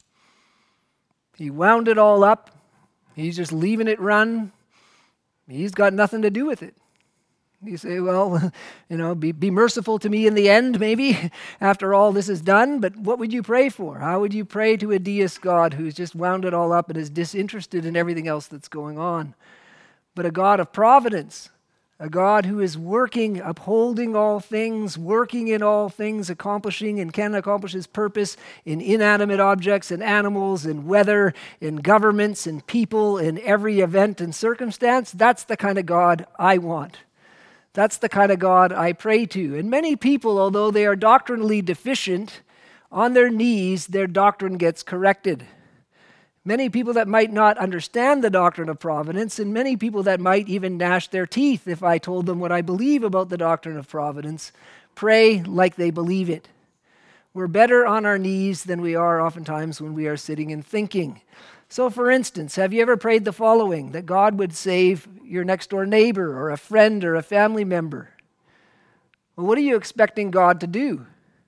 He wound it all up. He's just leaving it run. He's got nothing to do with it. You say, well, you know, be, be merciful to me in the end, maybe, after all this is done. But what would you pray for? How would you pray to a deist God who's just wound it all up and is disinterested in everything else that's going on? But a God of providence, a God who is working, upholding all things, working in all things, accomplishing and can accomplish his purpose in inanimate objects and animals and weather, in governments and people, in every event and circumstance. That's the kind of God I want. That's the kind of God I pray to. And many people, although they are doctrinally deficient, on their knees, their doctrine gets corrected. Many people that might not understand the doctrine of providence, and many people that might even gnash their teeth if I told them what I believe about the doctrine of providence, pray like they believe it. We're better on our knees than we are oftentimes when we are sitting and thinking. So, for instance, have you ever prayed the following, that God would save your next door neighbor or a friend or a family member? Well, what are you expecting God to do?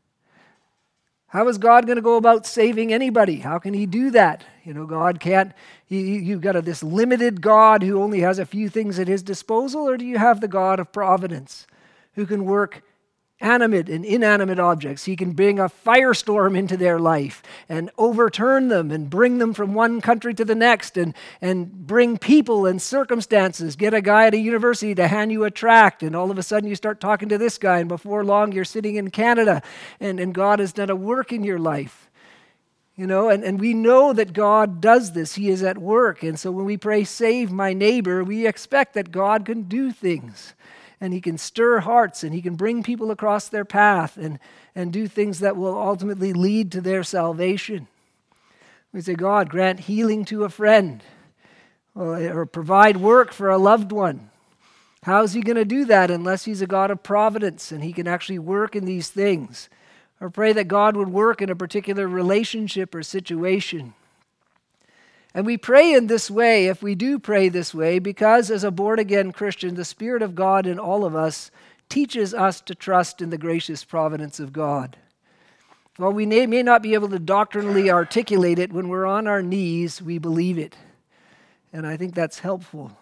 How is God going to go about saving anybody? How can he do that? You know, God can't, he, you've got a, this limited God who only has a few things at his disposal, or do you have the God of providence who can work animate and inanimate objects? He can bring a firestorm into their life and overturn them and bring them from one country to the next and, and bring people and circumstances. Get a guy at a university to hand you a tract and all of a sudden you start talking to this guy and before long you're sitting in Canada and, and God has done a work in your life. You know, and, and we know that God does this. He is at work. And so when we pray, save my neighbor, we expect that God can do things. And he can stir hearts, and he can bring people across their path and, and do things that will ultimately lead to their salvation. We say, God, grant healing to a friend, or, or provide work for a loved one. How is he going to do that unless he's a God of providence and he can actually work in these things? Or pray that God would work in a particular relationship or situation. And we pray in this way, if we do pray this way, because as a born-again Christian, the Spirit of God in all of us teaches us to trust in the gracious providence of God. While we may, may not be able to doctrinally articulate it, when we're on our knees, we believe it. And I think that's helpful.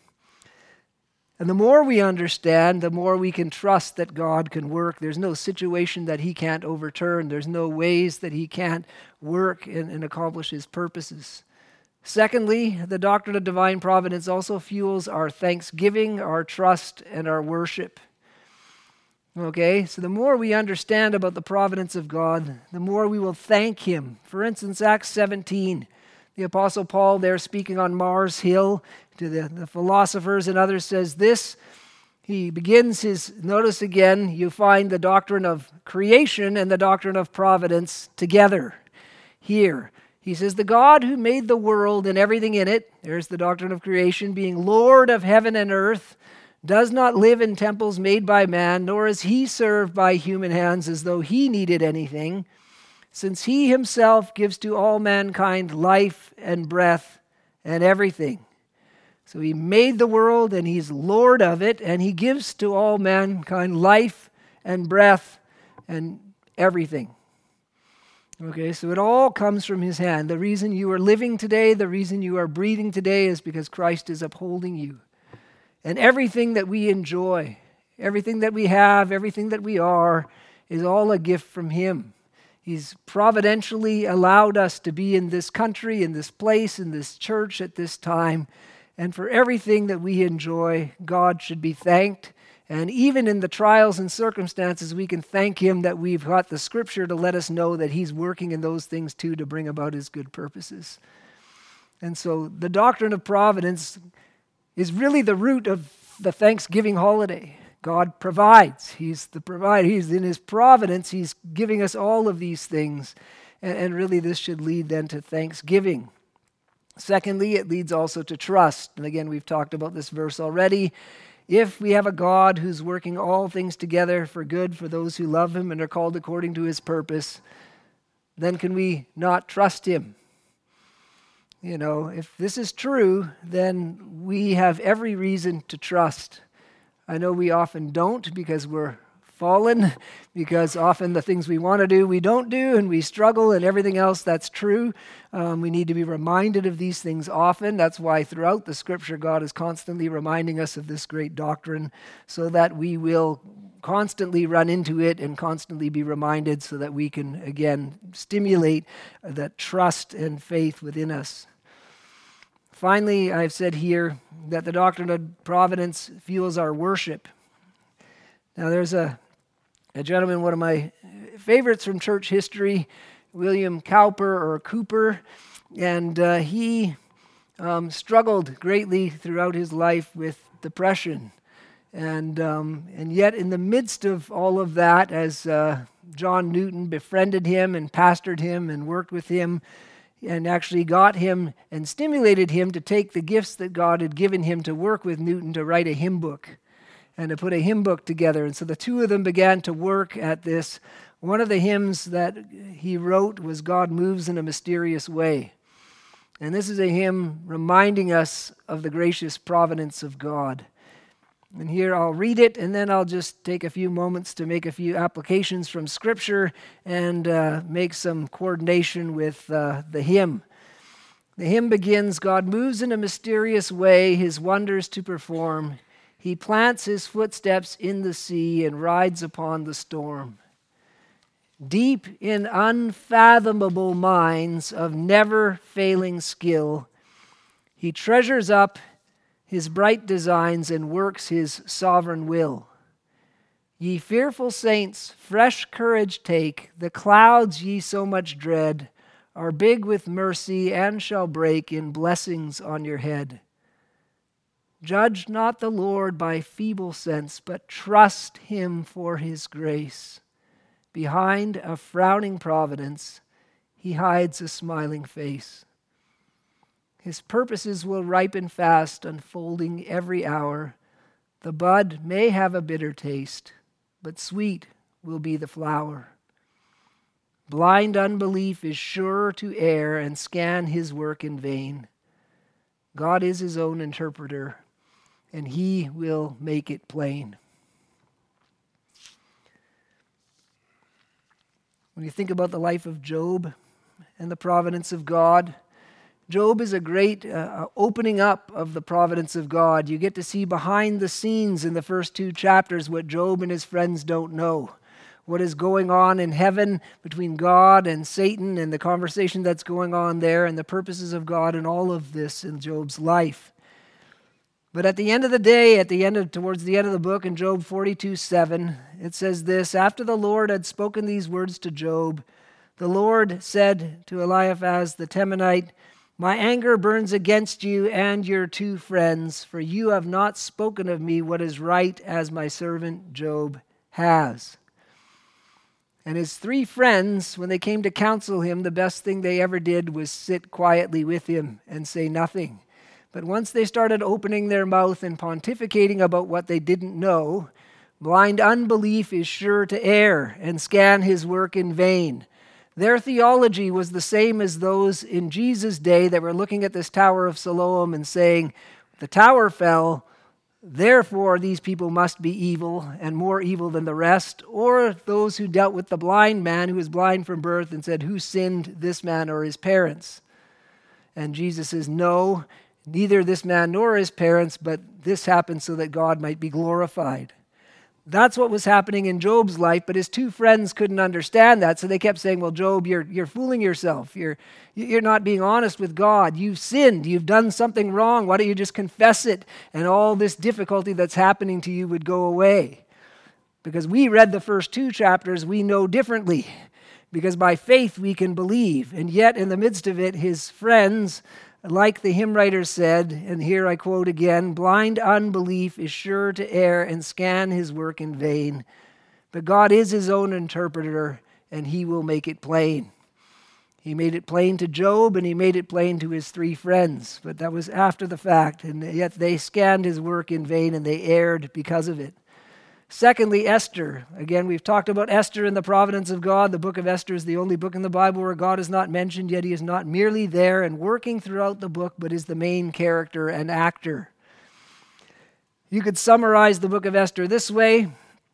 And the more we understand, the more we can trust that God can work. There's no situation that he can't overturn. There's no ways that he can't work and, and accomplish his purposes. Secondly, the doctrine of divine providence also fuels our thanksgiving, our trust, and our worship. Okay, so the more we understand about the providence of God, the more we will thank him. For instance, Acts seventeen, the Apostle Paul there speaking on Mars Hill to the, the philosophers and others says this. He begins his, notice again, you find the doctrine of creation and the doctrine of providence together here. He says, the God who made the world and everything in it, there's the doctrine of creation, being Lord of heaven and earth, does not live in temples made by man, nor is he served by human hands as though he needed anything, since he himself gives to all mankind life and breath and everything. So he made the world and he's Lord of it, and he gives to all mankind life and breath and everything. Okay, so it all comes from his hand. The reason you are living today, the reason you are breathing today is because Christ is upholding you. And everything that we enjoy, everything that we have, everything that we are, is all a gift from him. He's providentially allowed us to be in this country, in this place, in this church at this time. And for everything that we enjoy, God should be thanked. And even in the trials and circumstances, we can thank him that we've got the scripture to let us know that he's working in those things too to bring about his good purposes. And so the doctrine of providence is really the root of the Thanksgiving holiday. God provides. He's the provider. He's in his providence. He's giving us all of these things. And, and really this should lead then to thanksgiving. Secondly, it leads also to trust. And again, we've talked about this verse already. If we have a God who's working all things together for good for those who love him and are called according to his purpose, then can we not trust him? You know, if this is true, then we have every reason to trust. I know we often don't because we're fallen, because often the things we want to do, we don't do, and we struggle, and everything else, that's true. Um, we need to be reminded of these things often. That's why throughout the Scripture, God is constantly reminding us of this great doctrine, so that we will constantly run into it and constantly be reminded, so that we can, again, stimulate that trust and faith within us. Finally, I've said here that the doctrine of providence fuels our worship. Now, there's a, a gentleman, one of my favorites from church history, William Cowper or Cooper, and uh, he um, struggled greatly throughout his life with depression. And um, and yet in the midst of all of that, as uh, John Newton befriended him and pastored him and worked with him and actually got him and stimulated him to take the gifts that God had given him to work with Newton to write a hymn book and to put a hymn book together. And so the two of them began to work at this. One of the hymns that he wrote was God Moves in a Mysterious Way. And this is a hymn reminding us of the gracious providence of God. And here I'll read it, and then I'll just take a few moments to make a few applications from Scripture and uh, make some coordination with uh, the hymn. The hymn begins, God moves in a mysterious way, his wonders to perform. He plants his footsteps in the sea and rides upon the storm. Deep in unfathomable minds of never-failing skill, he treasures up his bright designs and works his sovereign will. Ye fearful saints, fresh courage take, the clouds ye so much dread are big with mercy and shall break in blessings on your head. Judge not the Lord by feeble sense, but trust him for his grace. Behind a frowning providence, he hides a smiling face. His purposes will ripen fast, unfolding every hour. The bud may have a bitter taste, but sweet will be the flower. Blind unbelief is sure to err and scan his work in vain. God is his own interpreter, and he will make it plain. When you think about the life of Job and the providence of God, Job is a great uh, opening up of the providence of God. You get to see behind the scenes in the first two chapters what Job and his friends don't know. What is going on in heaven between God and Satan and the conversation that's going on there and the purposes of God and all of this in Job's life. But at the end of the day, at the end of, towards the end of the book in Job forty-two seven, it says this, after the Lord had spoken these words to Job, the Lord said to Eliphaz the Temanite, my anger burns against you and your two friends, for you have not spoken of me what is right as my servant Job has. And his three friends, when they came to counsel him, the best thing they ever did was sit quietly with him and say nothing. But once they started opening their mouth and pontificating about what they didn't know, blind unbelief is sure to err and scan his work in vain. Their theology was the same as those in Jesus' day that were looking at this Tower of Siloam and saying, the tower fell, therefore these people must be evil and more evil than the rest. Or those who dealt with the blind man who was blind from birth and said, who sinned, this man or his parents? And Jesus says, no, neither this man nor his parents, but this happened so that God might be glorified. That's what was happening in Job's life, but his two friends couldn't understand that, so they kept saying, well, Job, you're you're fooling yourself. You're you're not being honest with God. You've sinned. You've done something wrong. Why don't you just confess it? And all this difficulty that's happening to you would go away. Because we read the first two chapters, we know differently. Because by faith we can believe. And yet in the midst of it, his friends, like the hymn writer said, and here I quote again, blind unbelief is sure to err and scan his work in vain. But God is his own interpreter, and he will make it plain. He made it plain to Job, and he made it plain to his three friends. But that was after the fact, and yet they scanned his work in vain, and they erred because of it. Secondly, Esther. Again, we've talked about Esther and the providence of God. The book of Esther is the only book in the Bible where God is not mentioned, yet he is not merely there and working throughout the book, but is the main character and actor. You could summarize the book of Esther this way.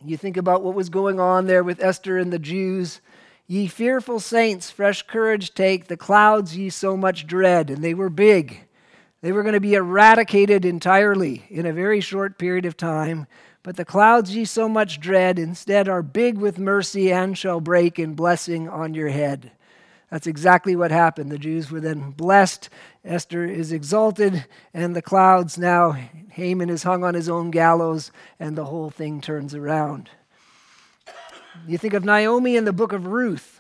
You think about what was going on there with Esther and the Jews. Ye fearful saints, fresh courage take, the clouds ye so much dread. And they were big. They were going to be eradicated entirely in a very short period of time. But the clouds ye so much dread instead are big with mercy and shall break in blessing on your head. That's exactly what happened. The Jews were then blessed. Esther is exalted, and the clouds now, Haman is hung on his own gallows, and the whole thing turns around. You think of Naomi in the book of Ruth.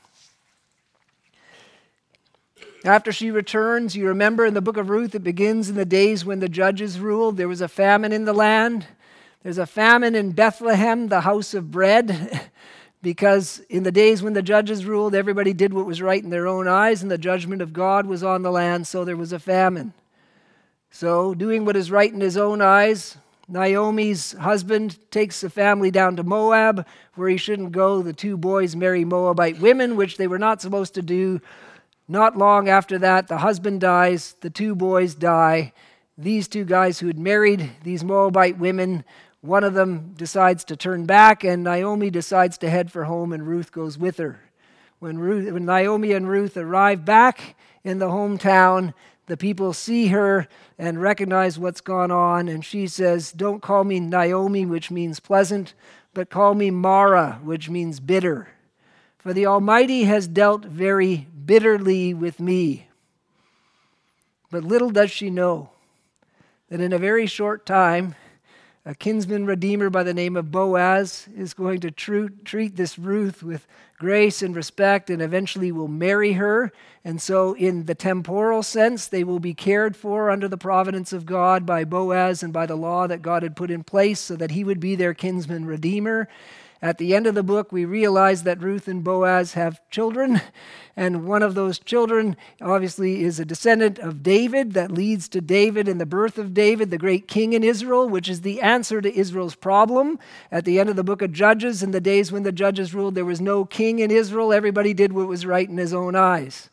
After she returns, you remember in the book of Ruth, it begins in the days when the judges ruled. There was a famine in the land. There's a famine in Bethlehem, the house of bread, because in the days when the judges ruled, everybody did what was right in their own eyes, and the judgment of God was on the land, so there was a famine. So, doing what is right in his own eyes, Naomi's husband takes the family down to Moab, where he shouldn't go. The two boys marry Moabite women, which they were not supposed to do. Not long after that, the husband dies, the two boys die. These two guys who had married these Moabite women, one of them decides to turn back, and Naomi decides to head for home, and Ruth goes with her. When, Ruth, when Naomi and Ruth arrive back in the hometown, the people see her and recognize what's gone on, and she says, don't call me Naomi, which means pleasant, but call me Mara, which means bitter. For the Almighty has dealt very bitterly with me. But little does she know that in a very short time, a kinsman redeemer by the name of Boaz is going to tr- treat this Ruth with grace and respect and eventually will marry her. And so in the temporal sense, they will be cared for under the providence of God by Boaz and by the law that God had put in place so that he would be their kinsman redeemer. At the end of the book, we realize that Ruth and Boaz have children, and one of those children obviously is a descendant of David that leads to David and the birth of David, the great king in Israel, which is the answer to Israel's problem. At the end of the book of Judges, in the days when the judges ruled, there was no king in Israel. Everybody did what was right in his own eyes.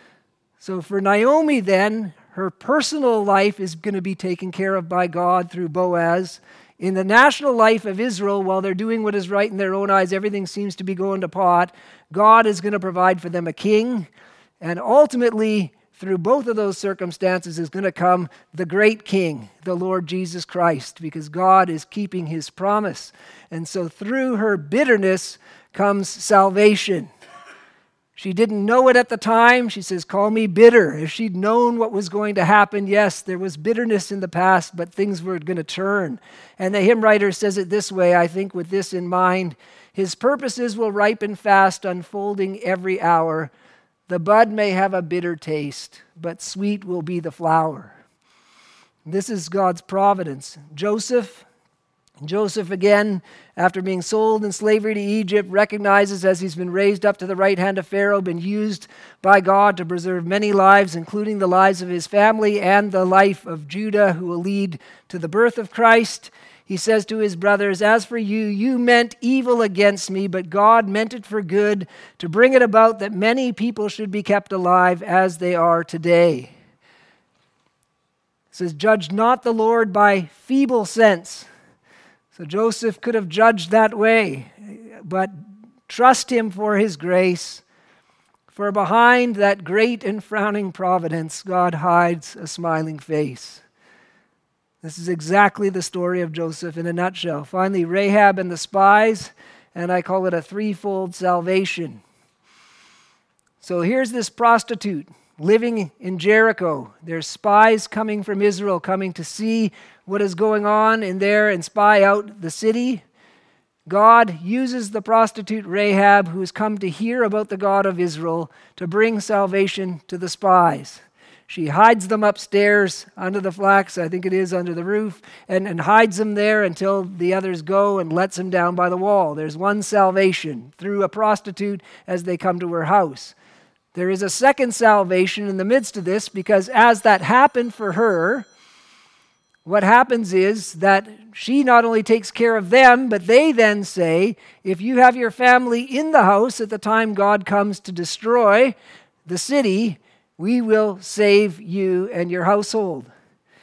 So for Naomi then, her personal life is going to be taken care of by God through Boaz. In the national life of Israel, while they're doing what is right in their own eyes, everything seems to be going to pot. God is going to provide for them a king. And ultimately, through both of those circumstances is going to come the great king, the Lord Jesus Christ, because God is keeping his promise. And so through her bitterness comes salvation. She didn't know it at the time. She says, call me bitter. If she'd known what was going to happen, yes, there was bitterness in the past, but things were going to turn. And the hymn writer says it this way, I think with this in mind, his purposes will ripen fast, unfolding every hour. The bud may have a bitter taste, but sweet will be the flower. This is God's providence. Joseph, Joseph again, after being sold in slavery to Egypt, recognizes as he's been raised up to the right hand of Pharaoh, been used by God to preserve many lives, including the lives of his family and the life of Judah, who will lead to the birth of Christ. He says to his brothers, as for you, you meant evil against me, but God meant it for good, to bring it about that many people should be kept alive as they are today. It says, judge not the Lord by feeble sense. So Joseph could have judged that way, but trust him for his grace. For behind that great and frowning providence, God hides a smiling face. This is exactly the story of Joseph in a nutshell. Finally, Rahab and the spies, and I call it a threefold salvation. So here's this prostitute living in Jericho. There's spies coming from Israel, coming to see what is going on in there and spy out the city. God uses the prostitute Rahab, who has come to hear about the God of Israel, to bring salvation to the spies. She hides them upstairs under the flax, I think it is under the roof, and, and hides them there until the others go and lets them down by the wall. There's one salvation through a prostitute as they come to her house. There is a second salvation in the midst of this, because as that happened for her, what happens is that she not only takes care of them, but they then say, if you have your family in the house at the time God comes to destroy the city, we will save you and your household.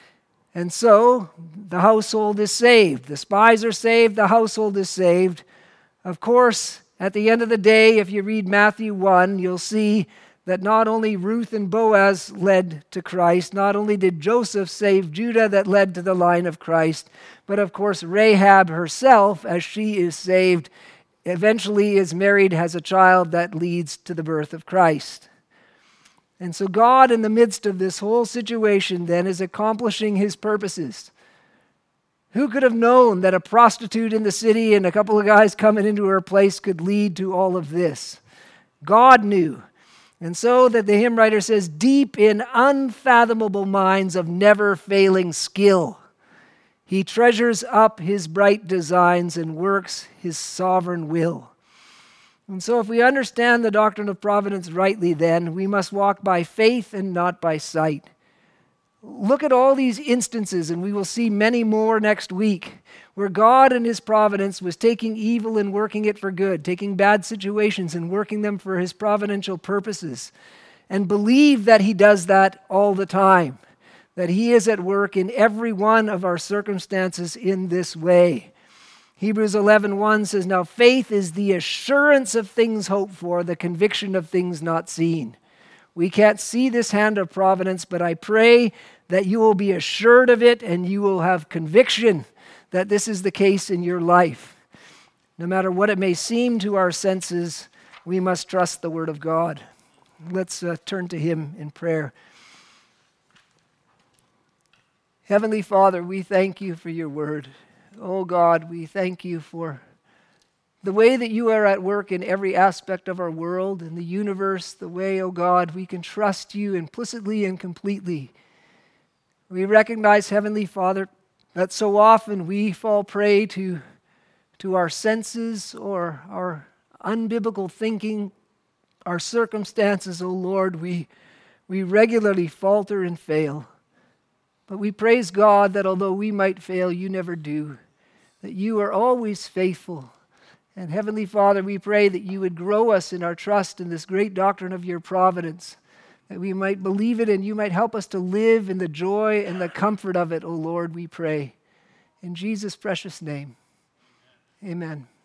And so the household is saved. The spies are saved. The household is saved. Of course, at the end of the day, if you read Matthew one, you'll see that not only Ruth and Boaz led to Christ, not only did Joseph save Judah that led to the line of Christ, but of course Rahab herself, as she is saved, eventually is married, has a child that leads to the birth of Christ. And so God, in the midst of this whole situation, then is accomplishing his purposes. Who could have known that a prostitute in the city and a couple of guys coming into her place could lead to all of this? God knew. And so that the hymn writer says, deep in unfathomable minds of never-failing skill, he treasures up his bright designs and works his sovereign will. And so if we understand the doctrine of providence rightly, then we must walk by faith and not by sight. Look at all these instances, and we will see many more next week, where God in his providence was taking evil and working it for good, taking bad situations and working them for his providential purposes, and believe that he does that all the time, that he is at work in every one of our circumstances in this way. Hebrews eleven one says, now faith is the assurance of things hoped for, the conviction of things not seen. We can't see this hand of providence, but I pray that you will be assured of it and you will have conviction that this is the case in your life. No matter what it may seem to our senses, we must trust the Word of God. Let's uh, turn to him in prayer. Heavenly Father, we thank you for your Word. Oh God, we thank you for the way that you are at work in every aspect of our world, in the universe, the way, oh God, we can trust you implicitly and completely. We recognize, Heavenly Father, that so often we fall prey to, to our senses or our unbiblical thinking, our circumstances, oh Lord. We, we regularly falter and fail. But we praise God that although we might fail, you never do, that you are always faithful. And Heavenly Father, we pray that you would grow us in our trust in this great doctrine of your providence, that we might believe it and you might help us to live in the joy and the comfort of it, O Lord, we pray. In Jesus' precious name, amen.